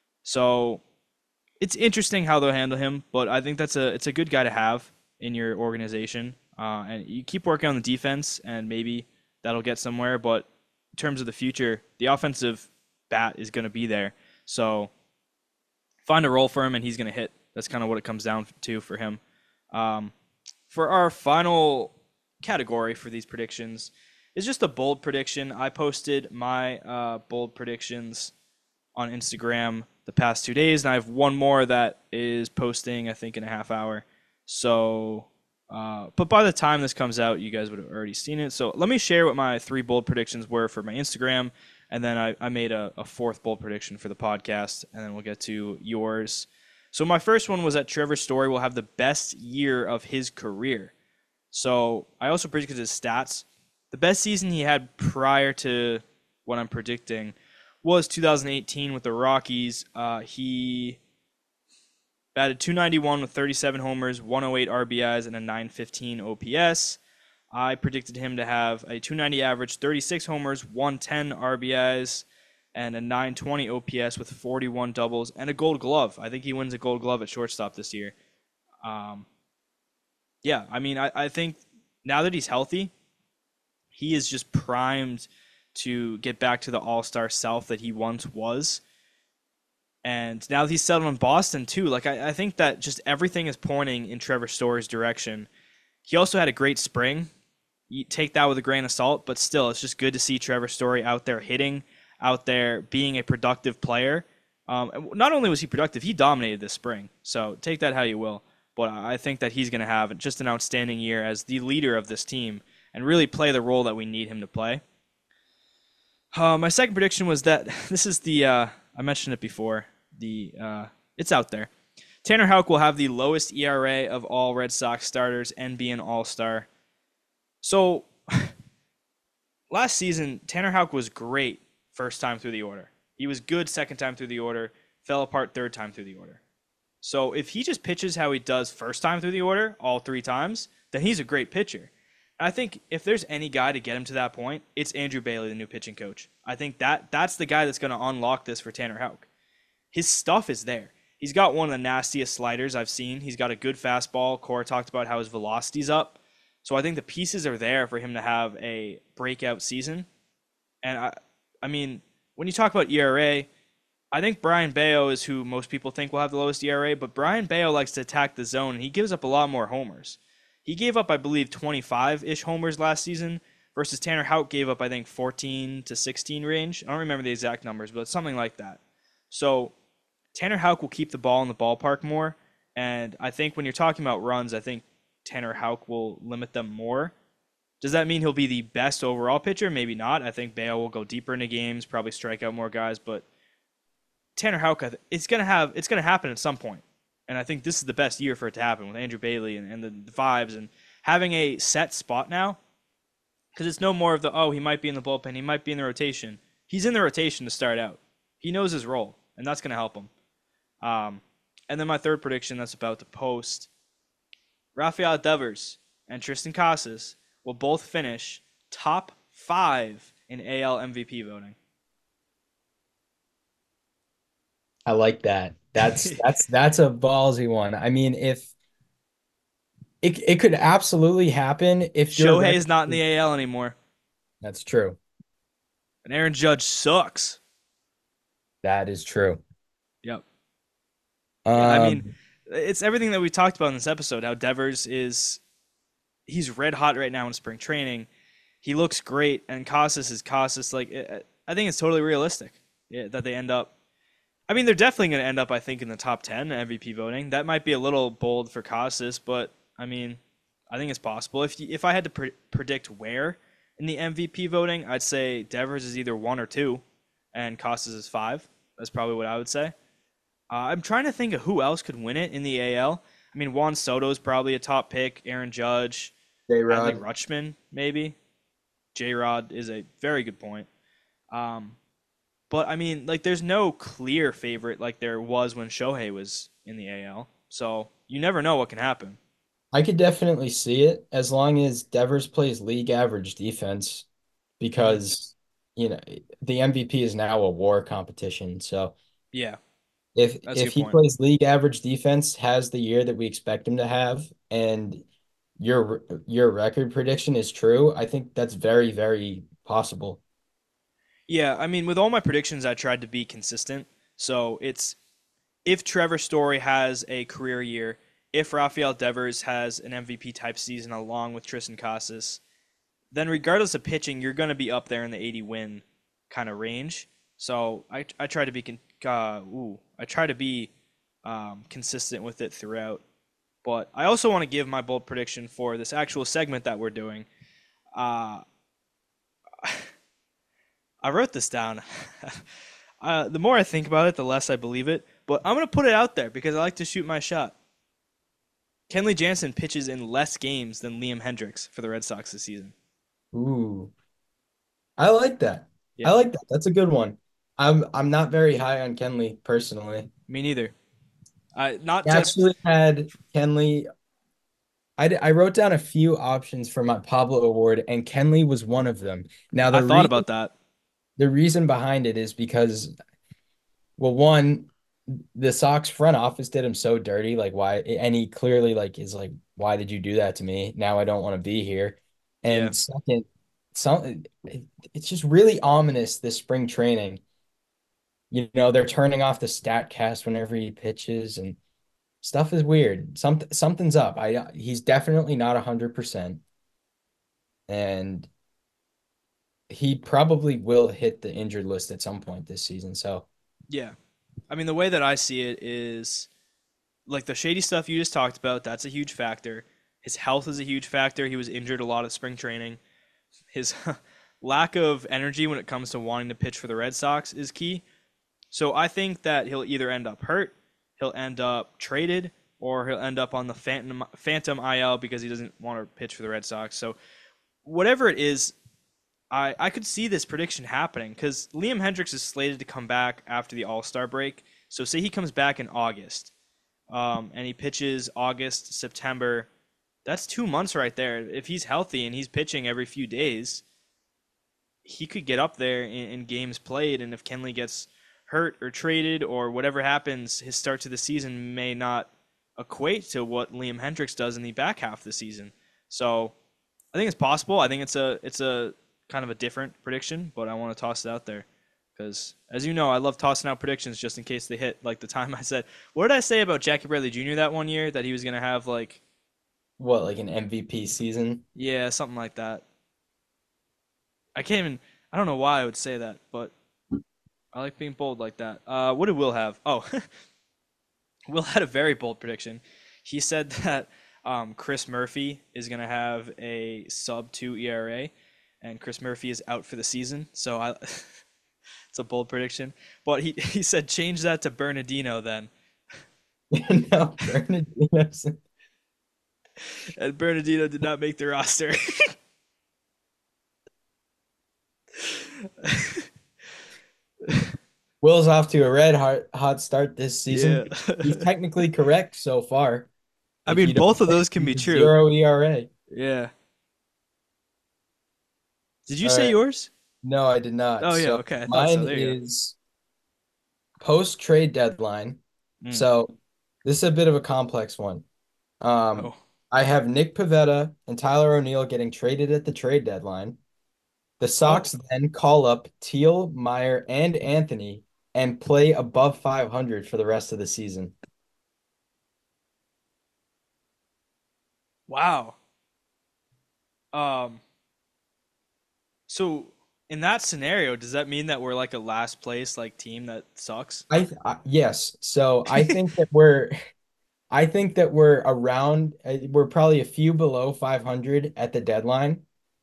Speaker 1: So it's interesting how they'll handle him, but I think that's a it's a good guy to have in your organization. Uh, and you keep working on the defense, and maybe that'll get somewhere. But in terms of the future, the offensive bat is going to be there. So find a role for him, and he's going to hit. That's kind of what it comes down to for him. Um, for our final category for these predictions is just a bold prediction. I posted my uh, bold predictions on Instagram the past two days, and I have one more that is posting, I think, in a half hour. So, uh, but by the time this comes out, you guys would have already seen it. So let me share what my three bold predictions were for my Instagram, and then I, I made a, a fourth bold prediction for the podcast, and then we'll get to yours. So my first one was that Trevor Story will have the best year of his career. So I also predicted his stats. The best season he had prior to what I'm predicting was two thousand eighteen with the Rockies. Uh, he batted two ninety-one with thirty-seven homers, one oh eight R B Is, and a nine fifteen O P S. I predicted him to have a two ninety average, thirty-six homers, one ten R B Is, and a nine twenty O P S with forty-one doubles and a Gold Glove. I think he wins a Gold Glove at shortstop this year. Um, yeah, I mean, I, I think now that he's healthy, he is just primed to get back to the all-star self that he once was. And now that he's settled in Boston, too, like I, I think that just everything is pointing in Trevor Story's direction. He also had a great spring. You take that with a grain of salt, but still, it's just good to see Trevor Story out there hitting, out there being a productive player. Um, not only was he productive, he dominated this spring. So take that how you will. But I think that he's going to have just an outstanding year as the leader of this team and really play the role that we need him to play. Uh, my second prediction was that this is the, uh, I mentioned it before, the uh, it's out there. Tanner Houck will have the lowest E R A of all Red Sox starters and be an all-star. So last season, Tanner Houck was great first time through the order. He was good second time through the order, fell apart third time through the order. So if he just pitches how he does first time through the order, all three times, then he's a great pitcher. I think if there's any guy to get him to that point, it's Andrew Bailey, the new pitching coach. I think that that's the guy that's going to unlock this for Tanner Houck. His stuff is there. He's got one of the nastiest sliders I've seen. He's got a good fastball. Cora talked about how his velocity's up. So I think the pieces are there for him to have a breakout season. And I, I mean, when you talk about E R A, I think Brian Bayo is who most people think will have the lowest E R A, but Brian Bayo likes to attack the zone, and he gives up a lot more homers. He gave up, I believe, twenty-five-ish homers last season versus Tanner Houck gave up, I think, fourteen to sixteen range. I don't remember the exact numbers, but it's something like that. So Tanner Houck will keep the ball in the ballpark more, and I think when you're talking about runs, I think Tanner Houck will limit them more. Does that mean he'll be the best overall pitcher? Maybe not. I think Bayo will go deeper into games, probably strike out more guys, but Tanner Houck, it's gonna have it's gonna happen at some point, and I think this is the best year for it to happen with Andrew Bailey and, and the, the vibes and having a set spot now, because it's no more of the oh he might be in the bullpen, he might be in the rotation. He's in the rotation to start out. He knows his role, and that's gonna help him. Um, and then my third prediction that's about to post: Rafael Devers and Tristan Casas will both finish top five in A L M V P voting.
Speaker 2: I like that. That's that's that's a ballsy one. I mean, if it it could absolutely happen if you're
Speaker 1: Shohei is not in the A L anymore.
Speaker 2: That's true.
Speaker 1: And Aaron Judge sucks.
Speaker 2: That is true.
Speaker 1: Yep.
Speaker 2: Um,
Speaker 1: Yeah, I mean, it's everything that we talked about in this episode. How Devers is, he's red hot right now in spring training. He looks great, and Casas is Casas. Like, I think it's totally realistic. yeah, that they end up. I mean, they're definitely going to end up, I think, in the top ten in M V P voting. That might be a little bold for Costas, but I mean, I think it's possible. If you, if I had to pre- predict where in the M V P voting, I'd say Devers is either one or two, and Costas is five. That's probably what I would say. Uh, I'm trying to think of who else could win it in the A L. I mean, Juan Soto is probably a top pick. Aaron Judge, Adley
Speaker 2: J-Rod.
Speaker 1: Rutschman, maybe. J Rod is a very good point. Um, but I mean, like, there's no clear favorite like there was when Shohei was in the A L. So you never know what can happen.
Speaker 2: I could definitely see it as long as Devers plays league average defense
Speaker 1: Hmm.
Speaker 2: because, you know, the M V P is now a war competition. So
Speaker 1: Yeah,
Speaker 2: if
Speaker 1: that's a
Speaker 2: if
Speaker 1: good
Speaker 2: he
Speaker 1: point.
Speaker 2: plays league average defense, has the year that we expect him to have, and your your record prediction is true, I think that's very, very possible.
Speaker 1: Yeah, I mean, with all my predictions, I tried to be consistent. So it's if Trevor Story has a career year, if Rafael Devers has an M V P type season along with Tristan Casas, then regardless of pitching, you're going to be up there in the eighty win kind of range. So I I try to be con- uh, ooh I try to be um, consistent with it throughout. But I also want to give my bold prediction for this actual segment that we're doing. Uh, I wrote this down. uh, the more I think about it, the less I believe it. But I'm gonna put it out there because I like to shoot my shot. Kenley Jansen pitches in less games than Liam Hendriks for the Red Sox this season.
Speaker 2: Ooh, I like that. I
Speaker 1: Yeah,
Speaker 2: like that. That's a good one. I'm I'm not very high on Kenley personally.
Speaker 1: me neither. I not
Speaker 2: I
Speaker 1: just
Speaker 2: actually had Kenley. I, d- I wrote down a few options for my Pablo Award, and Kenley was one of them. Now
Speaker 1: I
Speaker 2: the
Speaker 1: thought
Speaker 2: reason
Speaker 1: about that.
Speaker 2: the reason behind it is because, well, one, the Sox front office did him so dirty. Like why? And he clearly like is like, why did you do that to me? Now I don't want to be here.
Speaker 1: Yeah,
Speaker 2: And second, some it- it's just really ominous this spring training. You know, they're turning off the stat cast whenever he pitches, and stuff is weird. Some something's up. I he's definitely not a hundred percent, and he probably will hit the injured list at some point this season. So
Speaker 1: yeah. I mean, the way that I see it is like the shady stuff you just talked about. That's a huge factor. His health is a huge factor. He was injured a lot at spring training. His lack of energy when it comes to wanting to pitch for the Red Sox is key. So I think that he'll either end up hurt, he'll end up traded, or he'll end up on the phantom phantom I L because he doesn't want to pitch for the Red Sox. So whatever it is, I I could see this prediction happening because Liam Hendriks is slated to come back after the All Star break. So say he comes back in August, um, and he pitches August, September. That's two months right there. If he's healthy and he's pitching every few days, he could get up there in, in games played. And if Kenley gets hurt or traded or whatever happens, his start to the season may not equate to what Liam Hendriks does in the back half of the season. So I think it's possible. I think it's a it's a kind of a different prediction, but I want to toss it out there because, as you know, I love tossing out predictions just in case they hit. Like the time I said, what did I say about Jackie Bradley Junior that one year that he was gonna have like
Speaker 2: what, like an M V P season?
Speaker 1: yeah something like that. I can't even. I don't know why I would say that, but I like being bold like that. Uh, what did Will have? Oh, Will had a very bold prediction. He said that um, Chris Murphy is going to have a sub two E R A, and Chris Murphy is out for the season. So I, it's a bold prediction. But he, he said change that to Bernardino then,
Speaker 2: No, Bernardino's.
Speaker 1: and Bernardino did not make the roster.
Speaker 2: Will's off to a red hot hot start this
Speaker 1: Yeah.
Speaker 2: season. He's technically correct so far.
Speaker 1: I
Speaker 2: If
Speaker 1: mean,
Speaker 2: you don't
Speaker 1: both of
Speaker 2: think
Speaker 1: those can be
Speaker 2: he's a
Speaker 1: true.
Speaker 2: zero E R A.
Speaker 1: Yeah. Did you
Speaker 2: All
Speaker 1: say
Speaker 2: right.
Speaker 1: yours?
Speaker 2: No, I did not.
Speaker 1: Oh yeah.
Speaker 2: So
Speaker 1: Okay. I thought so.
Speaker 2: mine
Speaker 1: There you go.
Speaker 2: is post trade deadline.
Speaker 1: Mm.
Speaker 2: So this is a bit of a complex one. Um,
Speaker 1: Oh.
Speaker 2: I have Nick Pivetta and Tyler O'Neill getting traded at the trade deadline. The
Speaker 1: Oh.
Speaker 2: Sox then call up Teal, Meyer, and Anthony and play above five hundred for the rest of the season.
Speaker 1: Wow. Um. So In that scenario, does that mean that we're like a last place like team that sucks?
Speaker 2: I, th- I yes. So I think that we're I think that we're around uh, we're probably a few below five hundred at the deadline.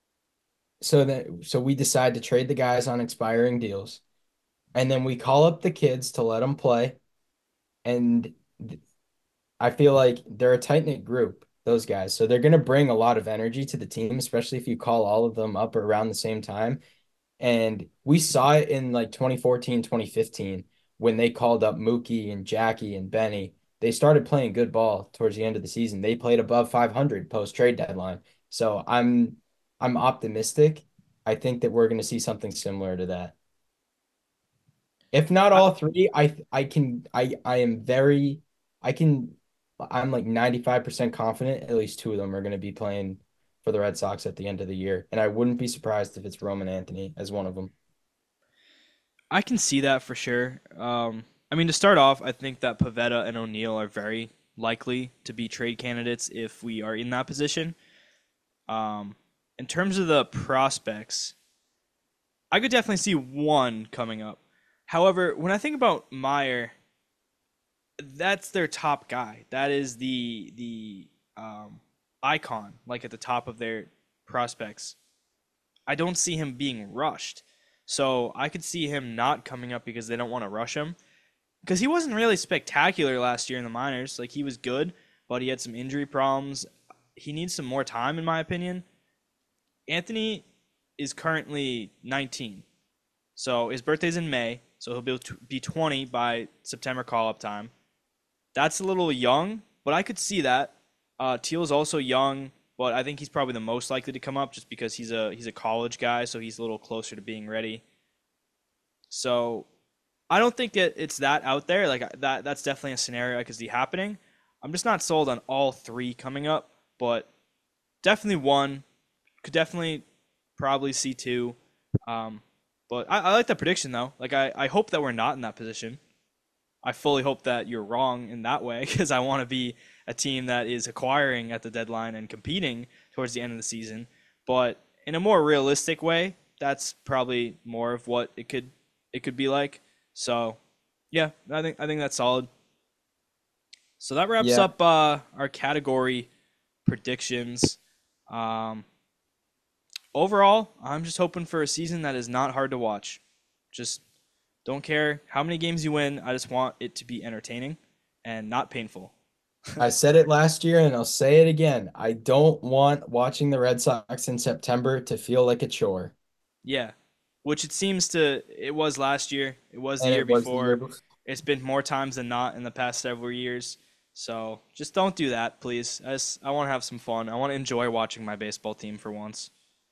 Speaker 2: So that so we decide to trade the guys on expiring deals. And then we call up the kids to let them play. And th- I feel like they're a tight-knit group, those guys. So they're going to bring a lot of energy to the team, especially if you call all of them up around the same time. And we saw it in like twenty fourteen, twenty fifteen when they called up Mookie and Jackie and Benny. They started playing good ball towards the end of the season. They played above five hundred post trade deadline. So I'm I'm optimistic. I think that we're going to see something similar to that. If not
Speaker 1: I,
Speaker 2: all three, I I can I I am very I can I'm like ninety-five percent confident at least two of them are going to be playing for the Red Sox at the end of the year. And I wouldn't be surprised if it's Roman Anthony as one of them.
Speaker 1: I can see that for sure. Um, I mean, to start off, I think that Pavetta and O'Neill are very likely to be trade candidates if we are in that position. Um, in terms of the prospects, I could definitely see one coming up. However, when I think about Meyer, that's their top guy. That is the the um, icon, like at the top of their prospects. I don't see him being rushed. So I could see him not coming up because they don't want to rush him. Because he wasn't really spectacular last year in the minors. Like he was good, but he had some injury problems. He needs some more time, in my opinion. Anthony is currently nineteen. So his birthday's in May. So he'll be be twenty by September call up time. That's a little young, but I could see that. Uh, Teal's also young, but I think he's probably the most likely to come up just because he's a he's a college guy, so he's a little closer to being ready. So I don't think that it's that out there. Like that that's definitely a scenario I could see happening. I'm just not sold on all three coming up, but definitely one. Could definitely probably see two. Um, but I, I like that prediction though. Like I, I hope that we're not in that position. I fully hope that you're wrong in that way because I want to be a team that is acquiring at the deadline and competing towards the end of the season. But in a more realistic way, that's probably more of what it could it could be like. So, yeah, I think I think that's solid. So that wraps
Speaker 2: Yeah,
Speaker 1: up uh, our category predictions. Um, Overall, I'm just hoping for a season that is not hard to watch. Just don't care how many games you win. I just want it to be entertaining and not painful.
Speaker 2: I said it last year and I'll say it again. I don't want watching the Red Sox in September to feel like a chore.
Speaker 1: Yeah, which it seems to it was last year. It was the
Speaker 2: And
Speaker 1: year
Speaker 2: it was the year
Speaker 1: before.
Speaker 2: before.
Speaker 1: It's been more times than not in the past several years. So just don't do that, please. I just, I want to have some fun. I want to enjoy watching my baseball team for once.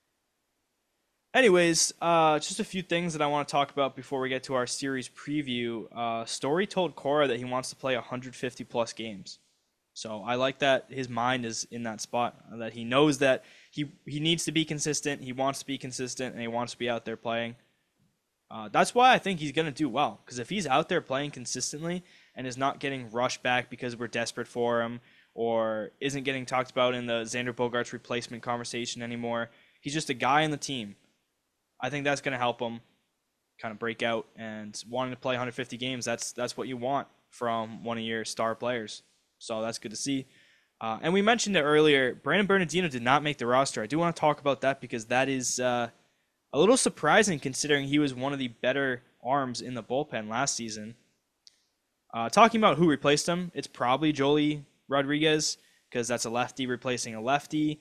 Speaker 1: Anyways, uh, just a few things that I want to talk about before we get to our series preview. Uh, Story told Cora that he wants to play one hundred fifty plus games. So I like that his mind is in that spot, that he knows that he he needs to be consistent, he wants to be consistent, and he wants to be out there playing. Uh, that's why I think he's going to do well. Because if he's out there playing consistently and is not getting rushed back because we're desperate for him, or isn't getting talked about in the Xander Bogaerts replacement conversation anymore, he's just a guy in the team. I think that's going to help him kind of break out and wanting to play one hundred fifty games. That's that's what you want from one of your star players. So that's good to see. Uh, and we mentioned it earlier. Brandon Bernardino did not make the roster. I do want to talk about that because that is uh, a little surprising considering he was one of the better arms in the bullpen last season. Uh, talking about who replaced him, it's probably Joely Rodriguez because that's a lefty replacing a lefty.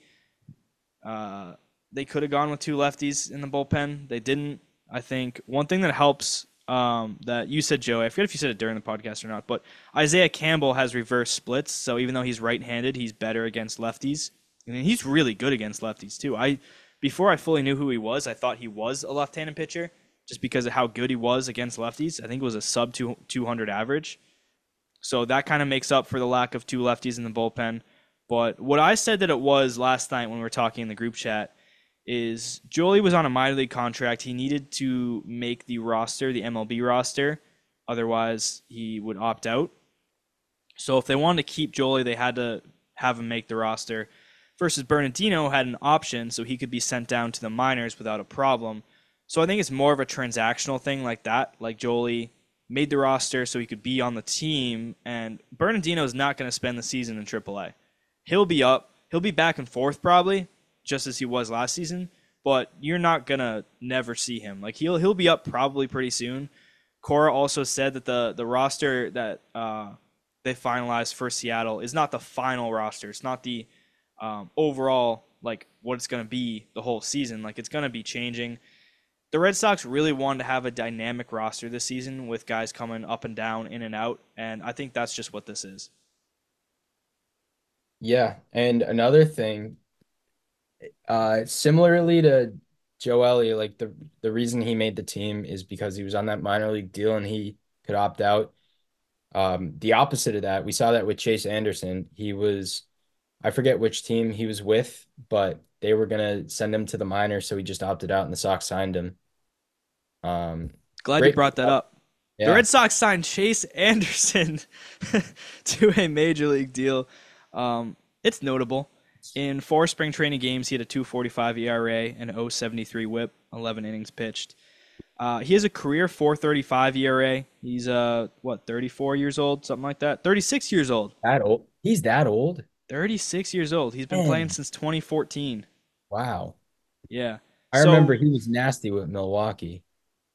Speaker 1: Uh, they could have gone with two lefties in the bullpen. They didn't. I think one thing that helps um, that you said, Joey, I forget if you said it during the podcast or not, but Isaiah Campbell has reverse splits. So even though he's right-handed, he's better against lefties. I mean, he's really good against lefties too. I before I fully knew who he was, I thought he was a left-handed pitcher just because of how good he was against lefties. I think it was a sub two hundred average. So that kind of makes up for the lack of two lefties in the bullpen. But what I said that it was last night when we were talking in the group chat is Joely was on a minor league contract. He needed to make the roster, the M L B roster. Otherwise, he would opt out. So if they wanted to keep Joely, they had to have him make the roster. Versus Bernardino had an option, so he could be sent down to the minors without a problem. So I think it's more of a transactional thing like that. Like Jolie made the roster so he could be on the team, and Bernardino is not going to spend the season in triple A. He'll be up. He'll be back and forth probably, just as he was last season. But you're not gonna never see him. Like he'll he'll be up probably pretty soon. Cora also said that the the roster that uh, they finalized for Seattle is not the final roster. It's not the um, overall like what it's gonna be the whole season. Like it's gonna be changing. The Red Sox really wanted to have a dynamic roster this season with guys coming up and down, in and out, and I think that's just what this is.
Speaker 2: Yeah, and another thing, uh, similarly to Joe Elliott, like the the reason he made the team is because he was on that minor league deal and he could opt out. Um, the opposite of that, we saw that with Chase Anderson. He was, I forget which team he was with, but they were gonna send him to the minors, so he just opted out, and the Sox signed him. Um,
Speaker 1: Glad you
Speaker 2: Great,
Speaker 1: brought that up. The
Speaker 2: yeah,
Speaker 1: Red Sox signed Chase Anderson to a major league deal. Um, it's notable. In four spring training games, he had a two forty-five E R A and oh seventy-three WHIP, eleven innings pitched. Uh, he has a career four thirty-five E R A. He's uh what thirty-four years old, something like that. thirty-six years old.
Speaker 2: that old. He's that old.
Speaker 1: thirty-six years old. He's been playing
Speaker 2: Man,
Speaker 1: since twenty fourteen.
Speaker 2: wow.
Speaker 1: Yeah.
Speaker 2: I remember
Speaker 1: So
Speaker 2: he was nasty with Milwaukee.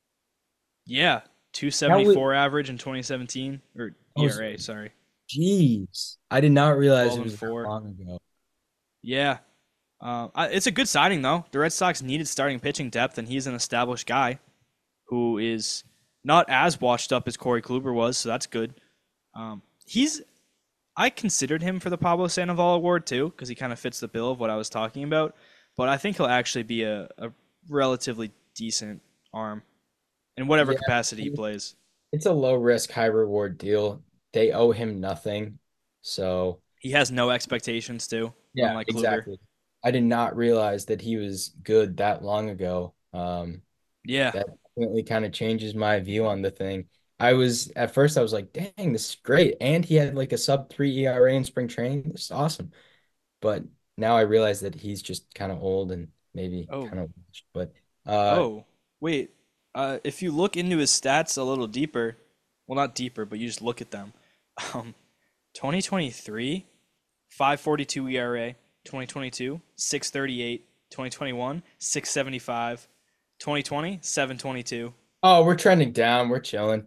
Speaker 1: yeah,
Speaker 2: That was,
Speaker 1: two seventy-four average in twenty seventeen or
Speaker 2: that was
Speaker 1: E R A. Sorry,
Speaker 2: Jeez. I did not realize
Speaker 1: twelve
Speaker 2: it
Speaker 1: and
Speaker 2: was that
Speaker 1: four.
Speaker 2: long ago.
Speaker 1: Yeah. Uh, it's a good signing, though. The Red Sox needed starting pitching depth, and he's an established guy who is not as washed up as Corey Kluber was, so that's good. Um, he's I considered him for the Pablo Sandoval Award, too, because he kind of fits the bill of what I was talking about. But I think he'll actually be a, a relatively decent arm in whatever
Speaker 2: Yeah,
Speaker 1: capacity he plays.
Speaker 2: it's a low risk, high reward deal. They owe him nothing. So,
Speaker 1: He has no expectations, too,
Speaker 2: yeah,
Speaker 1: unlike Kluber.
Speaker 2: exactly. I did not realize that he was good that long ago. Um,
Speaker 1: Yeah.
Speaker 2: that definitely kind of changes my view on the thing. I was at first I was like, dang, this is great. And he had like a sub three E R A in spring training. This is awesome. But now I realize that he's just kind of old and maybe
Speaker 1: Oh,
Speaker 2: kind of but uh
Speaker 1: oh, wait. Uh, if you look into his stats a little deeper, well, not deeper, but you just look at them. Um, twenty twenty-three, five forty-two E R A. twenty twenty-two, six thirty-eight. twenty twenty-one, six seventy-five. twenty twenty, seven twenty-two.
Speaker 2: oh, we're trending down. We're chilling.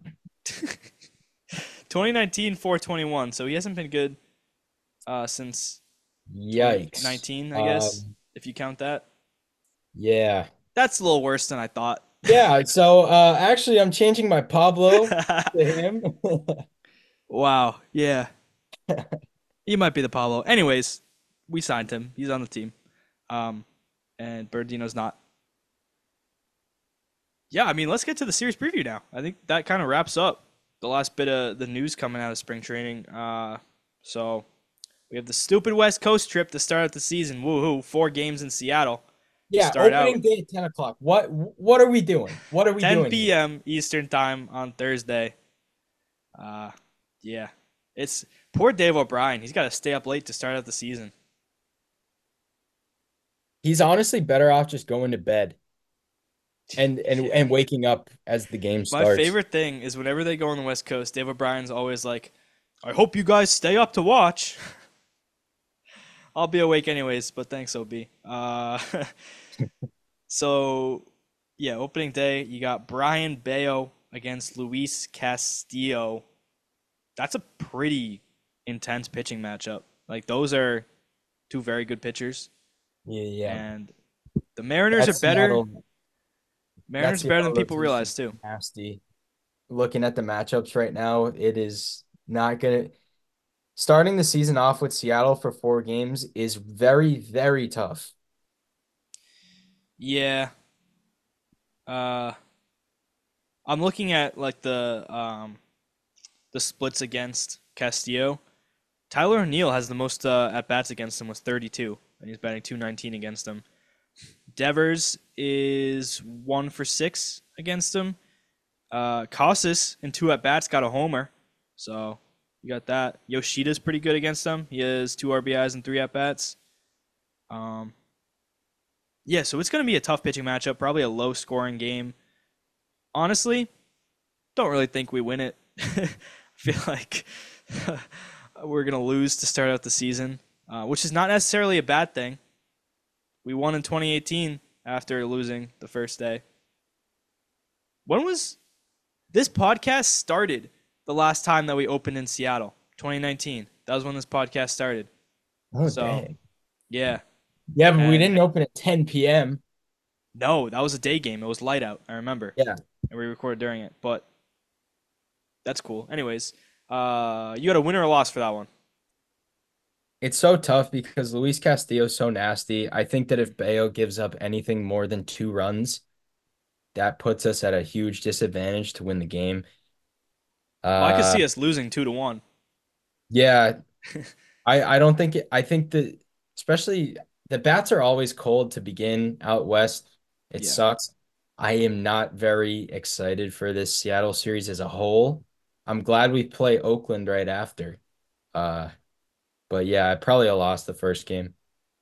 Speaker 1: twenty nineteen, four twenty-one. So he hasn't been good uh, since
Speaker 2: Yikes.
Speaker 1: twenty nineteen, I guess,
Speaker 2: Um
Speaker 1: if you count that.
Speaker 2: yeah.
Speaker 1: That's a little worse than I thought.
Speaker 2: Yeah, so uh actually I'm changing my Pablo to him.
Speaker 1: Wow. Yeah. He might be the Pablo. Anyways, we signed him. He's on the team. Um, and Bernardino's not. Yeah, I mean, let's get to the series preview now. I think that kind of wraps up the last bit of the news coming out of spring training. Uh, so we have the stupid West Coast trip to start out the season. Woohoo! Four games in Seattle to
Speaker 2: Yeah,
Speaker 1: start out.
Speaker 2: opening day at ten o'clock. What what are we doing? What are we doing here?
Speaker 1: ten p.m. Eastern time on Thursday. Uh, yeah, it's poor Dave O'Brien. He's got to stay up late to start out the season.
Speaker 2: He's honestly better off just going to bed and and
Speaker 1: Yeah.
Speaker 2: and waking up as the game
Speaker 1: My
Speaker 2: starts.
Speaker 1: favorite thing is whenever they go on the West Coast, Dave O'Brien's always like, I hope you guys stay up to watch. I'll be awake anyways, but thanks, O B. Uh, so, yeah, opening day, you got Brian Bayo against Luis Castillo. That's a pretty intense pitching matchup. Like, those are two very good pitchers.
Speaker 2: Yeah, yeah.
Speaker 1: And the Mariners
Speaker 2: That's
Speaker 1: are better.
Speaker 2: Seattle. That's
Speaker 1: Mariners are better than
Speaker 2: Seattle
Speaker 1: people
Speaker 2: rotation
Speaker 1: realize, too.
Speaker 2: nasty. Looking at the matchups right now, it is not gonna starting the season off with Seattle for four games is very, very tough.
Speaker 1: Yeah. Uh, I'm looking at like the um the splits against Castillo. Tyler O'Neill has the most uh, at bats against him with thirty-two, and he's batting two nineteen against him. Devers is one for six against him. Uh, Casas in two at bats got a homer, so you got that. Yoshida's pretty good against him. He has two R B Is and three at bats. Um, Yeah, so it's going to be a tough pitching matchup, probably a low scoring game. Honestly, don't really think we win it. I feel like we're going to lose to start out the season, uh, which is not necessarily a bad thing. We won in twenty eighteen after losing the first day. When was this podcast started? The last time that we opened in Seattle, twenty nineteen. That was when this podcast started.
Speaker 2: Oh,
Speaker 1: So,
Speaker 2: dang.
Speaker 1: yeah.
Speaker 2: Yeah, but we
Speaker 1: And
Speaker 2: didn't open at ten p m.
Speaker 1: no, that was a day game. It was light out, I remember.
Speaker 2: Yeah.
Speaker 1: And we recorded during it. But that's cool. Anyways, uh, you got a win or a loss for that one?
Speaker 2: It's so tough because Luis Castillo's so nasty. I think that if Bayo gives up anything more than two runs, that puts us at a huge disadvantage to win the game.
Speaker 1: Well, I could
Speaker 2: Uh,
Speaker 1: see us losing two to one.
Speaker 2: yeah, I I don't think it, I think that especially the bats are always cold to begin out west. It
Speaker 1: Yeah.
Speaker 2: sucks. I am not very excited for this Seattle series as a whole. I'm glad we play Oakland right after. Uh, but yeah, I probably lost the first game.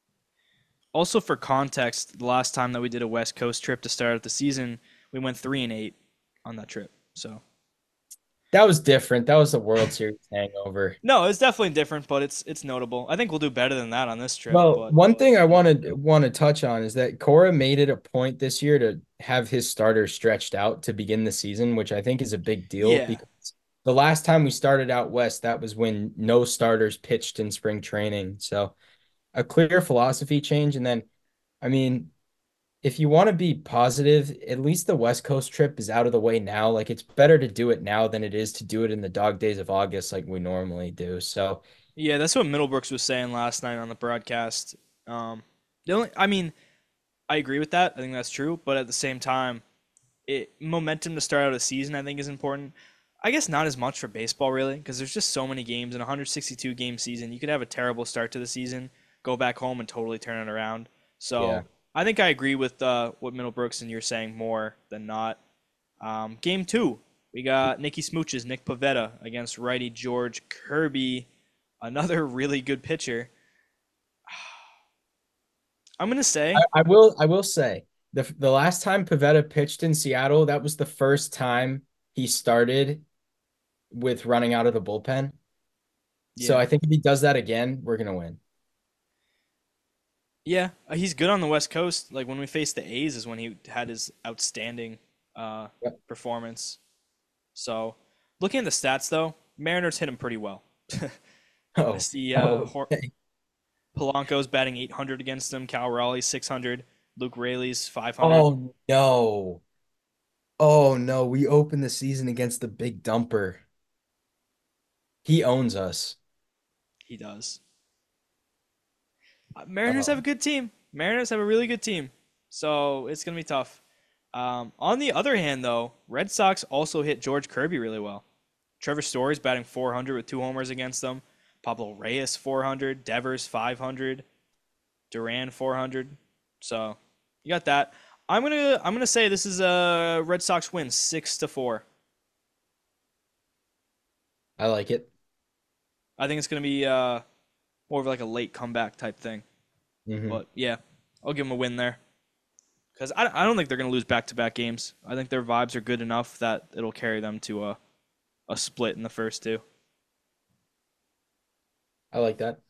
Speaker 1: Also, for context, the last time that we did a West Coast trip to start out the season, we went three and eight on that trip. So
Speaker 2: That was different. That was a World Series hangover.
Speaker 1: no, it's definitely different, but it's it's notable. I think we'll do better than that on this trip.
Speaker 2: Well,
Speaker 1: But
Speaker 2: one thing I wanted want to touch on is that Cora made it a point this year to have his starters stretched out to begin the season, which I think is a big deal
Speaker 1: yeah,
Speaker 2: because the last time we started out west, that was when no starters pitched in spring training. So a clear philosophy change. And then, I mean, if you want to be positive, at least the West Coast trip is out of the way now. Like it's better to do it now than it is to do it in the dog days of August like we normally do. So
Speaker 1: yeah, that's what Middlebrooks was saying last night on the broadcast. Um, the only, I mean, I agree with that. I think that's true, but at the same time, it momentum to start out a season I think is important. I guess not as much for baseball really, because there's just so many games in a one hundred sixty-two game season. You could have a terrible start to the season, go back home and totally turn it around.
Speaker 2: yeah.
Speaker 1: So I think I agree with uh, what Middlebrooks and you're saying more than not. Um, game two, we got Nicky Smooches, Nick Pavetta against righty George Kirby, another really good pitcher. I'm gonna
Speaker 2: I,
Speaker 1: say,
Speaker 2: I will I will say the the last time Pavetta pitched in Seattle, that was the first time he started with running out of the bullpen. So
Speaker 1: yeah,
Speaker 2: I think if he does that again, we're gonna win.
Speaker 1: yeah, uh, he's good on the West Coast. Like when we faced the A's is when he had his outstanding uh,
Speaker 2: Yep.
Speaker 1: performance. So looking at the stats though, Mariners hit him pretty well. I
Speaker 2: Oh,
Speaker 1: see uh,
Speaker 2: oh,
Speaker 1: Hor- Polanco's batting eight hundred against him, Cal Raleigh's six hundred, Luke Raley's five hundred.
Speaker 2: oh no. Oh no, we opened the season against the big dumper. He owns us.
Speaker 1: He does. Uh, Mariners have
Speaker 2: Oh,
Speaker 1: a good team. Mariners have a really good team. So it's going to be tough. Um, on the other hand, though, Red Sox also hit George Kirby really well. Trevor Story's batting four hundred with two homers against them. Pablo Reyes four hundred, Devers five hundred, Duran four hundred. So you got that. I'm gonna I'm gonna say this is a Red Sox win six to four.
Speaker 2: I like it.
Speaker 1: I think it's gonna be uh, more of like a late comeback type thing.
Speaker 2: Hmm.
Speaker 1: But yeah, I'll give them a win there because I, I don't think they're gonna lose back to back games. I think their vibes are good enough that it'll carry them to a a split in the first two.
Speaker 2: I like that.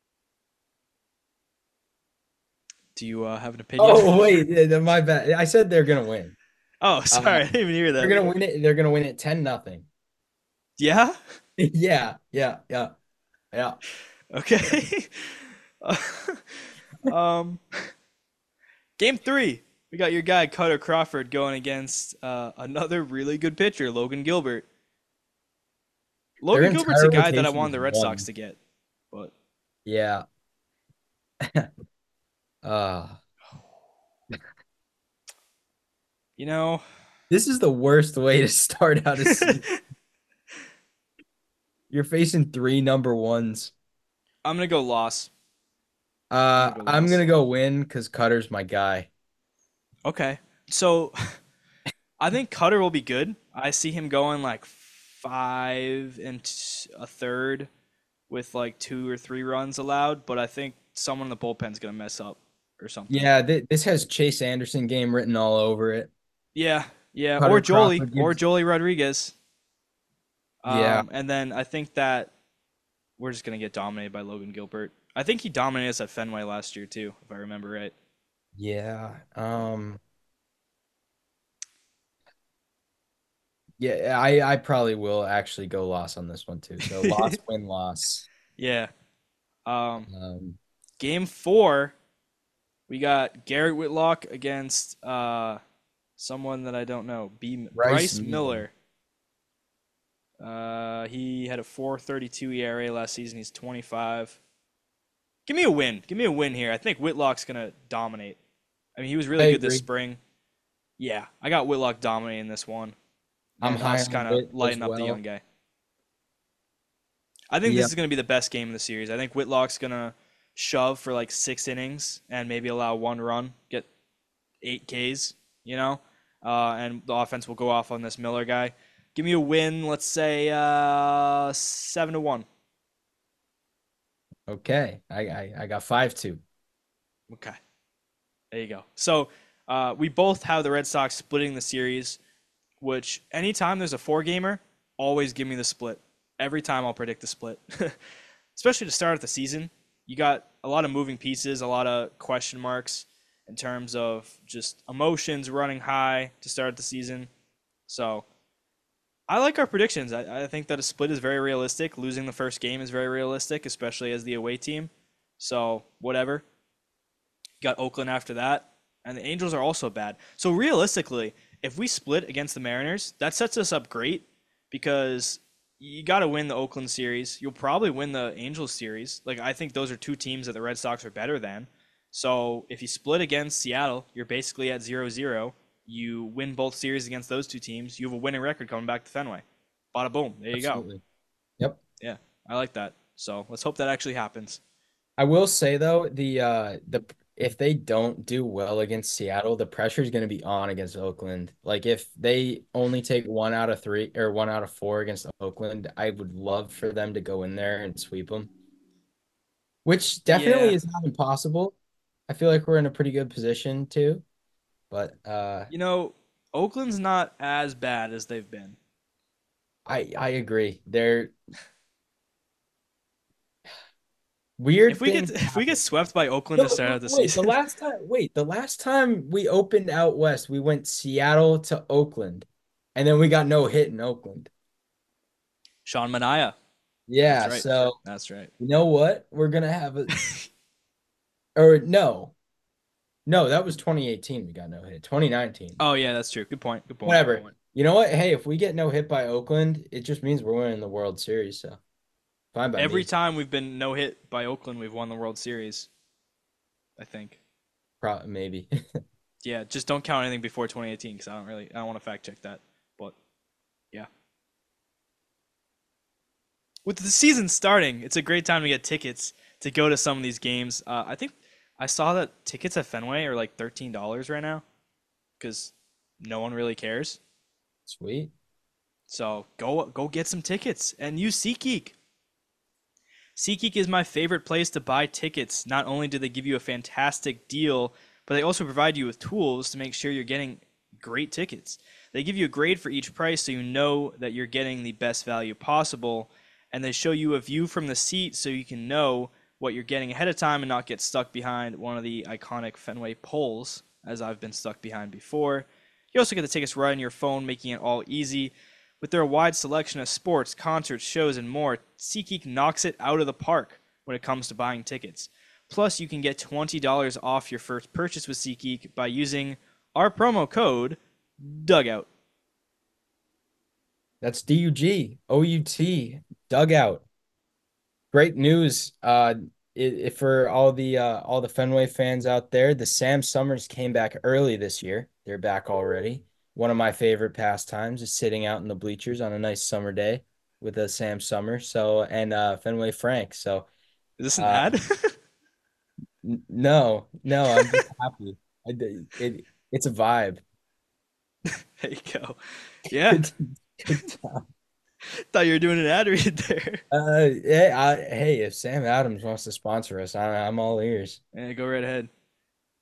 Speaker 1: Do you uh, have an opinion?
Speaker 2: Oh wait, yeah, my bad. I said they're gonna win.
Speaker 1: Oh,
Speaker 2: Uh,
Speaker 1: sorry, I didn't even hear
Speaker 2: they're
Speaker 1: that.
Speaker 2: gonna win it. They're gonna win it ten nothing.
Speaker 1: Yeah.
Speaker 2: Yeah, yeah, yeah, yeah.
Speaker 1: Okay. um, game three, we got your guy Cutter Crawford going against uh, another really good pitcher, Logan Gilbert.
Speaker 2: Their
Speaker 1: Logan Gilbert's a
Speaker 2: entire
Speaker 1: guy that I
Speaker 2: rotation
Speaker 1: wanted
Speaker 2: is
Speaker 1: the Red Sox
Speaker 2: one.
Speaker 1: to get, but
Speaker 2: Yeah. Uh,
Speaker 1: you know,
Speaker 2: this is the worst way to start out a season. You're facing three number ones.
Speaker 1: I'm gonna go loss. I'm
Speaker 2: Uh,
Speaker 1: gonna go
Speaker 2: I'm
Speaker 1: loss.
Speaker 2: gonna go win because Cutter's my guy.
Speaker 1: Okay, so I think Cutter will be good. I see him going like five and t- a third with like two or three runs allowed, but I think someone in the bullpen's gonna mess up. or something.
Speaker 2: Yeah, th this has Chase Anderson game written all over it.
Speaker 1: Yeah, yeah, or
Speaker 2: Cutter
Speaker 1: Jolie
Speaker 2: Crawford
Speaker 1: or
Speaker 2: gives,
Speaker 1: Jolie Rodriguez.
Speaker 2: yeah,
Speaker 1: Um, and then I think that we're just gonna get dominated by Logan Gilbert. I think he dominated us at Fenway last year too, if I remember right.
Speaker 2: yeah. Um, yeah, I I probably will actually go loss on this one too. So loss, win, loss.
Speaker 1: Yeah. Um,
Speaker 2: Um,
Speaker 1: game four, we got Garrett Whitlock against uh someone that I don't know, B
Speaker 2: Bryce
Speaker 1: Bryce
Speaker 2: Miller.
Speaker 1: Miller. Uh, he had a four thirty-two E R A last season. He's twenty-five. Give me a win. Give me a win here. I think Whitlock's gonna dominate. I mean, he was
Speaker 2: I
Speaker 1: really good this
Speaker 2: agree.
Speaker 1: spring. Yeah, I got Whitlock dominating this one,
Speaker 2: I'm
Speaker 1: and
Speaker 2: high
Speaker 1: us
Speaker 2: on
Speaker 1: kind of
Speaker 2: Witt as
Speaker 1: lighting up the young
Speaker 2: well.
Speaker 1: guy. I think this
Speaker 2: Yeah,
Speaker 1: is going to be the best game of the series. I think Whitlock's going to shove for like six innings and maybe allow one run, get eight Ks, you know, uh, and the offense will go off on this Miller guy. Give me a win, let's say uh, seven to one.
Speaker 2: okay. I I, I got five two.
Speaker 1: Okay, there you go. So uh, we both have the Red Sox splitting the series, which anytime there's a four gamer, always give me the split. Every time I'll predict the split, especially to start of the season. You got a lot of moving pieces, a lot of question marks in terms of just emotions running high to start the season. So I like our predictions. I, I think that a split is very realistic. Losing the first game is very realistic, especially as the away team. So whatever. You got Oakland after that, and the Angels are also bad. So realistically, if we split against the Mariners, that sets us up great because you got to win the Oakland series. You'll probably win the Angels series. Like I think those are two teams that the Red Sox are better than. So if you split against Seattle, you're basically at zero zero. You win both series against those two teams. You have a winning record coming back to Fenway. Bada boom. There you go.
Speaker 2: Absolutely. Yep.
Speaker 1: Yeah, I like that. So let's hope that actually happens.
Speaker 2: I will say though, the uh the if they don't do well against Seattle, the pressure is going to be on against Oakland. Like if they only take one out of three or one out of four against Oakland, I would love for them to go in there and sweep them, which definitely
Speaker 1: Yeah,
Speaker 2: is not impossible. I feel like we're in a pretty good position too, but uh
Speaker 1: you know, Oakland's not as bad as they've been.
Speaker 2: I I agree. They're
Speaker 1: If
Speaker 2: weird
Speaker 1: we get
Speaker 2: things
Speaker 1: if we get
Speaker 2: happen.
Speaker 1: swept by Oakland to
Speaker 2: No,
Speaker 1: start
Speaker 2: no,
Speaker 1: out the
Speaker 2: wait, the
Speaker 1: season,
Speaker 2: last time, wait, the last time we opened out west, we went Seattle to Oakland, and then we got no hit in Oakland.
Speaker 1: Sean Mania. That's
Speaker 2: Yeah,
Speaker 1: right.
Speaker 2: so
Speaker 1: That's right.
Speaker 2: you know what? We're gonna have a or no, no, that was twenty eighteen. We got no hit. twenty nineteen.
Speaker 1: Oh yeah, that's true. Good point. Good point. Good
Speaker 2: Whatever.
Speaker 1: point.
Speaker 2: You know what? Hey, if we get no hit by Oakland, it just means we're winning the World Series. So fine by
Speaker 1: Every
Speaker 2: me.
Speaker 1: time we've been no hit by Oakland, we've won the World Series. I think.
Speaker 2: Probably maybe.
Speaker 1: Yeah, just don't count anything before twenty eighteen because I don't really I don't want to fact check that. But yeah, with the season starting, it's a great time to get tickets to go to some of these games. Uh, I think I saw that tickets at Fenway are like thirteen dollars right now because no one really cares.
Speaker 2: Sweet.
Speaker 1: So go go get some tickets and use SeatGeek. SeatGeek is my favorite place to buy tickets. Not only do they give you a fantastic deal, but they also provide you with tools to make sure you're getting great tickets. They give you a grade for each price so you know that you're getting the best value possible, and they show you a view from the seat so you can know what you're getting ahead of time and not get stuck behind one of the iconic Fenway poles, as I've been stuck behind before. You also get the tickets right on your phone, making it all easy. With their wide selection of sports, concerts, shows, and more, SeatGeek knocks it out of the park when it comes to buying tickets. Plus, you can get twenty dollars off your first purchase with SeatGeek by using our promo code DUGOUT.
Speaker 2: That's D U G O U T dugout. Great news. Uh, i for all the uh, all the Fenway fans out there, the Sam Summers came back early this year. They're back already. One of my favorite pastimes is sitting out in the bleachers on a nice summer day with a Sam Summers. So and uh, Fenway Frank. So
Speaker 1: Is this an
Speaker 2: uh,
Speaker 1: ad?
Speaker 2: n- no, no, I'm just happy. I, d- it it's a vibe.
Speaker 1: There you go. Yeah,
Speaker 2: Good, good time.
Speaker 1: thought you were doing an ad read there.
Speaker 2: Uh, yeah, I, hey, if Sam Adams wants to sponsor us, I, I'm all ears.
Speaker 1: Yeah, go right ahead.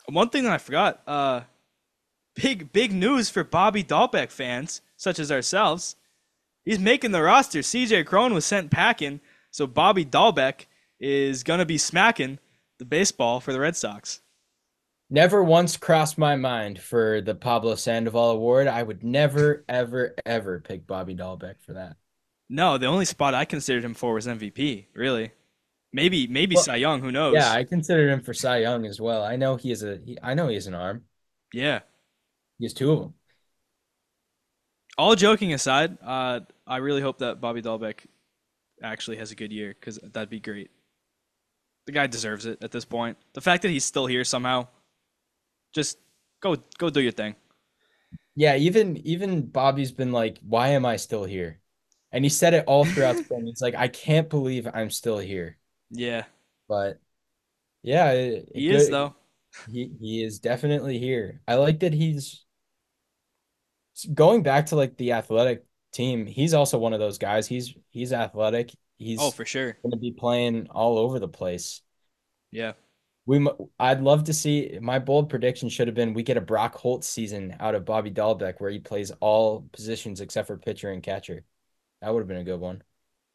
Speaker 1: One thing that I forgot, uh, big big news for Bobby Dahlbeck fans such as ourselves. He's making the roster. C J Cron was sent packing, so Bobby Dahlbeck is gonna be smacking the baseball for the Red Sox.
Speaker 2: Never once crossed my mind for the Pablo Sandoval Award. I would never, ever, ever pick Bobby Dahlbeck for that.
Speaker 1: No, the only spot I considered him for was M V P. Really, maybe maybe
Speaker 2: Well,
Speaker 1: Cy Young. Who
Speaker 2: yeah,
Speaker 1: knows?
Speaker 2: I considered him for Cy Young as well. I know he is a, he, I know he has an arm.
Speaker 1: Yeah.
Speaker 2: He has two of them.
Speaker 1: All joking aside, uh, I really hope that Bobby Dahlbeck actually has a good year because that'd be great. The guy deserves it at this point. The fact that he's still here somehow, just go go do your thing.
Speaker 2: Yeah, even even Bobby's been like, "Why am I still here?" And he said it all throughout spring. He's like, "I can't believe I'm still here."
Speaker 1: Yeah,
Speaker 2: But yeah, it, it
Speaker 1: he is
Speaker 2: good.
Speaker 1: though.
Speaker 2: He he is definitely here. I like that he's going back to like the athletic team. He's also one of those guys. He's he's athletic.
Speaker 1: Oh,
Speaker 2: He's
Speaker 1: for sure.
Speaker 2: going to be playing all over the place.
Speaker 1: Yeah.
Speaker 2: We mu- I'd love to see my bold prediction should have been we get a Brock Holt season out of Bobby Dahlbeck where he plays all positions except for pitcher and catcher. That would have been a good one.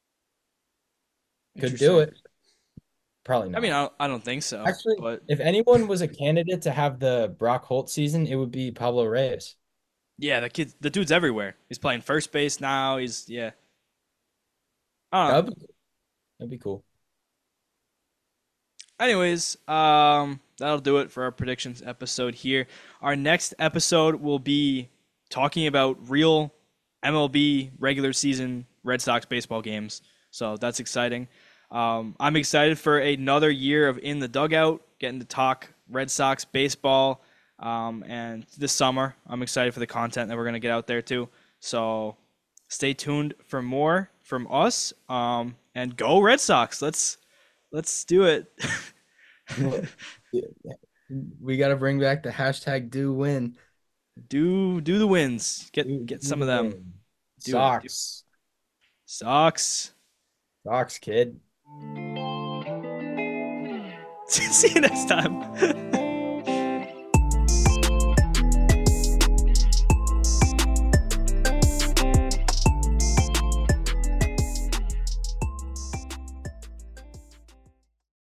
Speaker 2: Could do
Speaker 1: Interesting.
Speaker 2: it. Probably
Speaker 1: I mean,
Speaker 2: not.
Speaker 1: I don't, I don't think so,
Speaker 2: Actually,
Speaker 1: but
Speaker 2: if anyone was a candidate to have the Brock Holt season, it would be Pablo Reyes.
Speaker 1: yeah, the kid, the dude's everywhere. He's playing first base now. He's yeah. I don't know.
Speaker 2: That'd be, that'd be cool.
Speaker 1: Anyways, um, that'll do it for our predictions episode here. Our next episode will be talking about real M L B regular season Red Sox baseball games. So that's exciting. Um, I'm excited for another year of In the Dugout, getting to talk Red Sox baseball. Um, and this summer, I'm excited for the content that we're going to get out there too. So stay tuned for more from us. Um, and go Red Sox. Let's let's do it.
Speaker 2: We got to bring back the hashtag do win.
Speaker 1: do do the wins. Get
Speaker 2: Do,
Speaker 1: get
Speaker 2: do
Speaker 1: some
Speaker 2: the
Speaker 1: of them.
Speaker 2: win.
Speaker 1: Do it. Do.
Speaker 2: Socks.
Speaker 1: Sucks.
Speaker 2: Socks, kid.
Speaker 1: See you next time.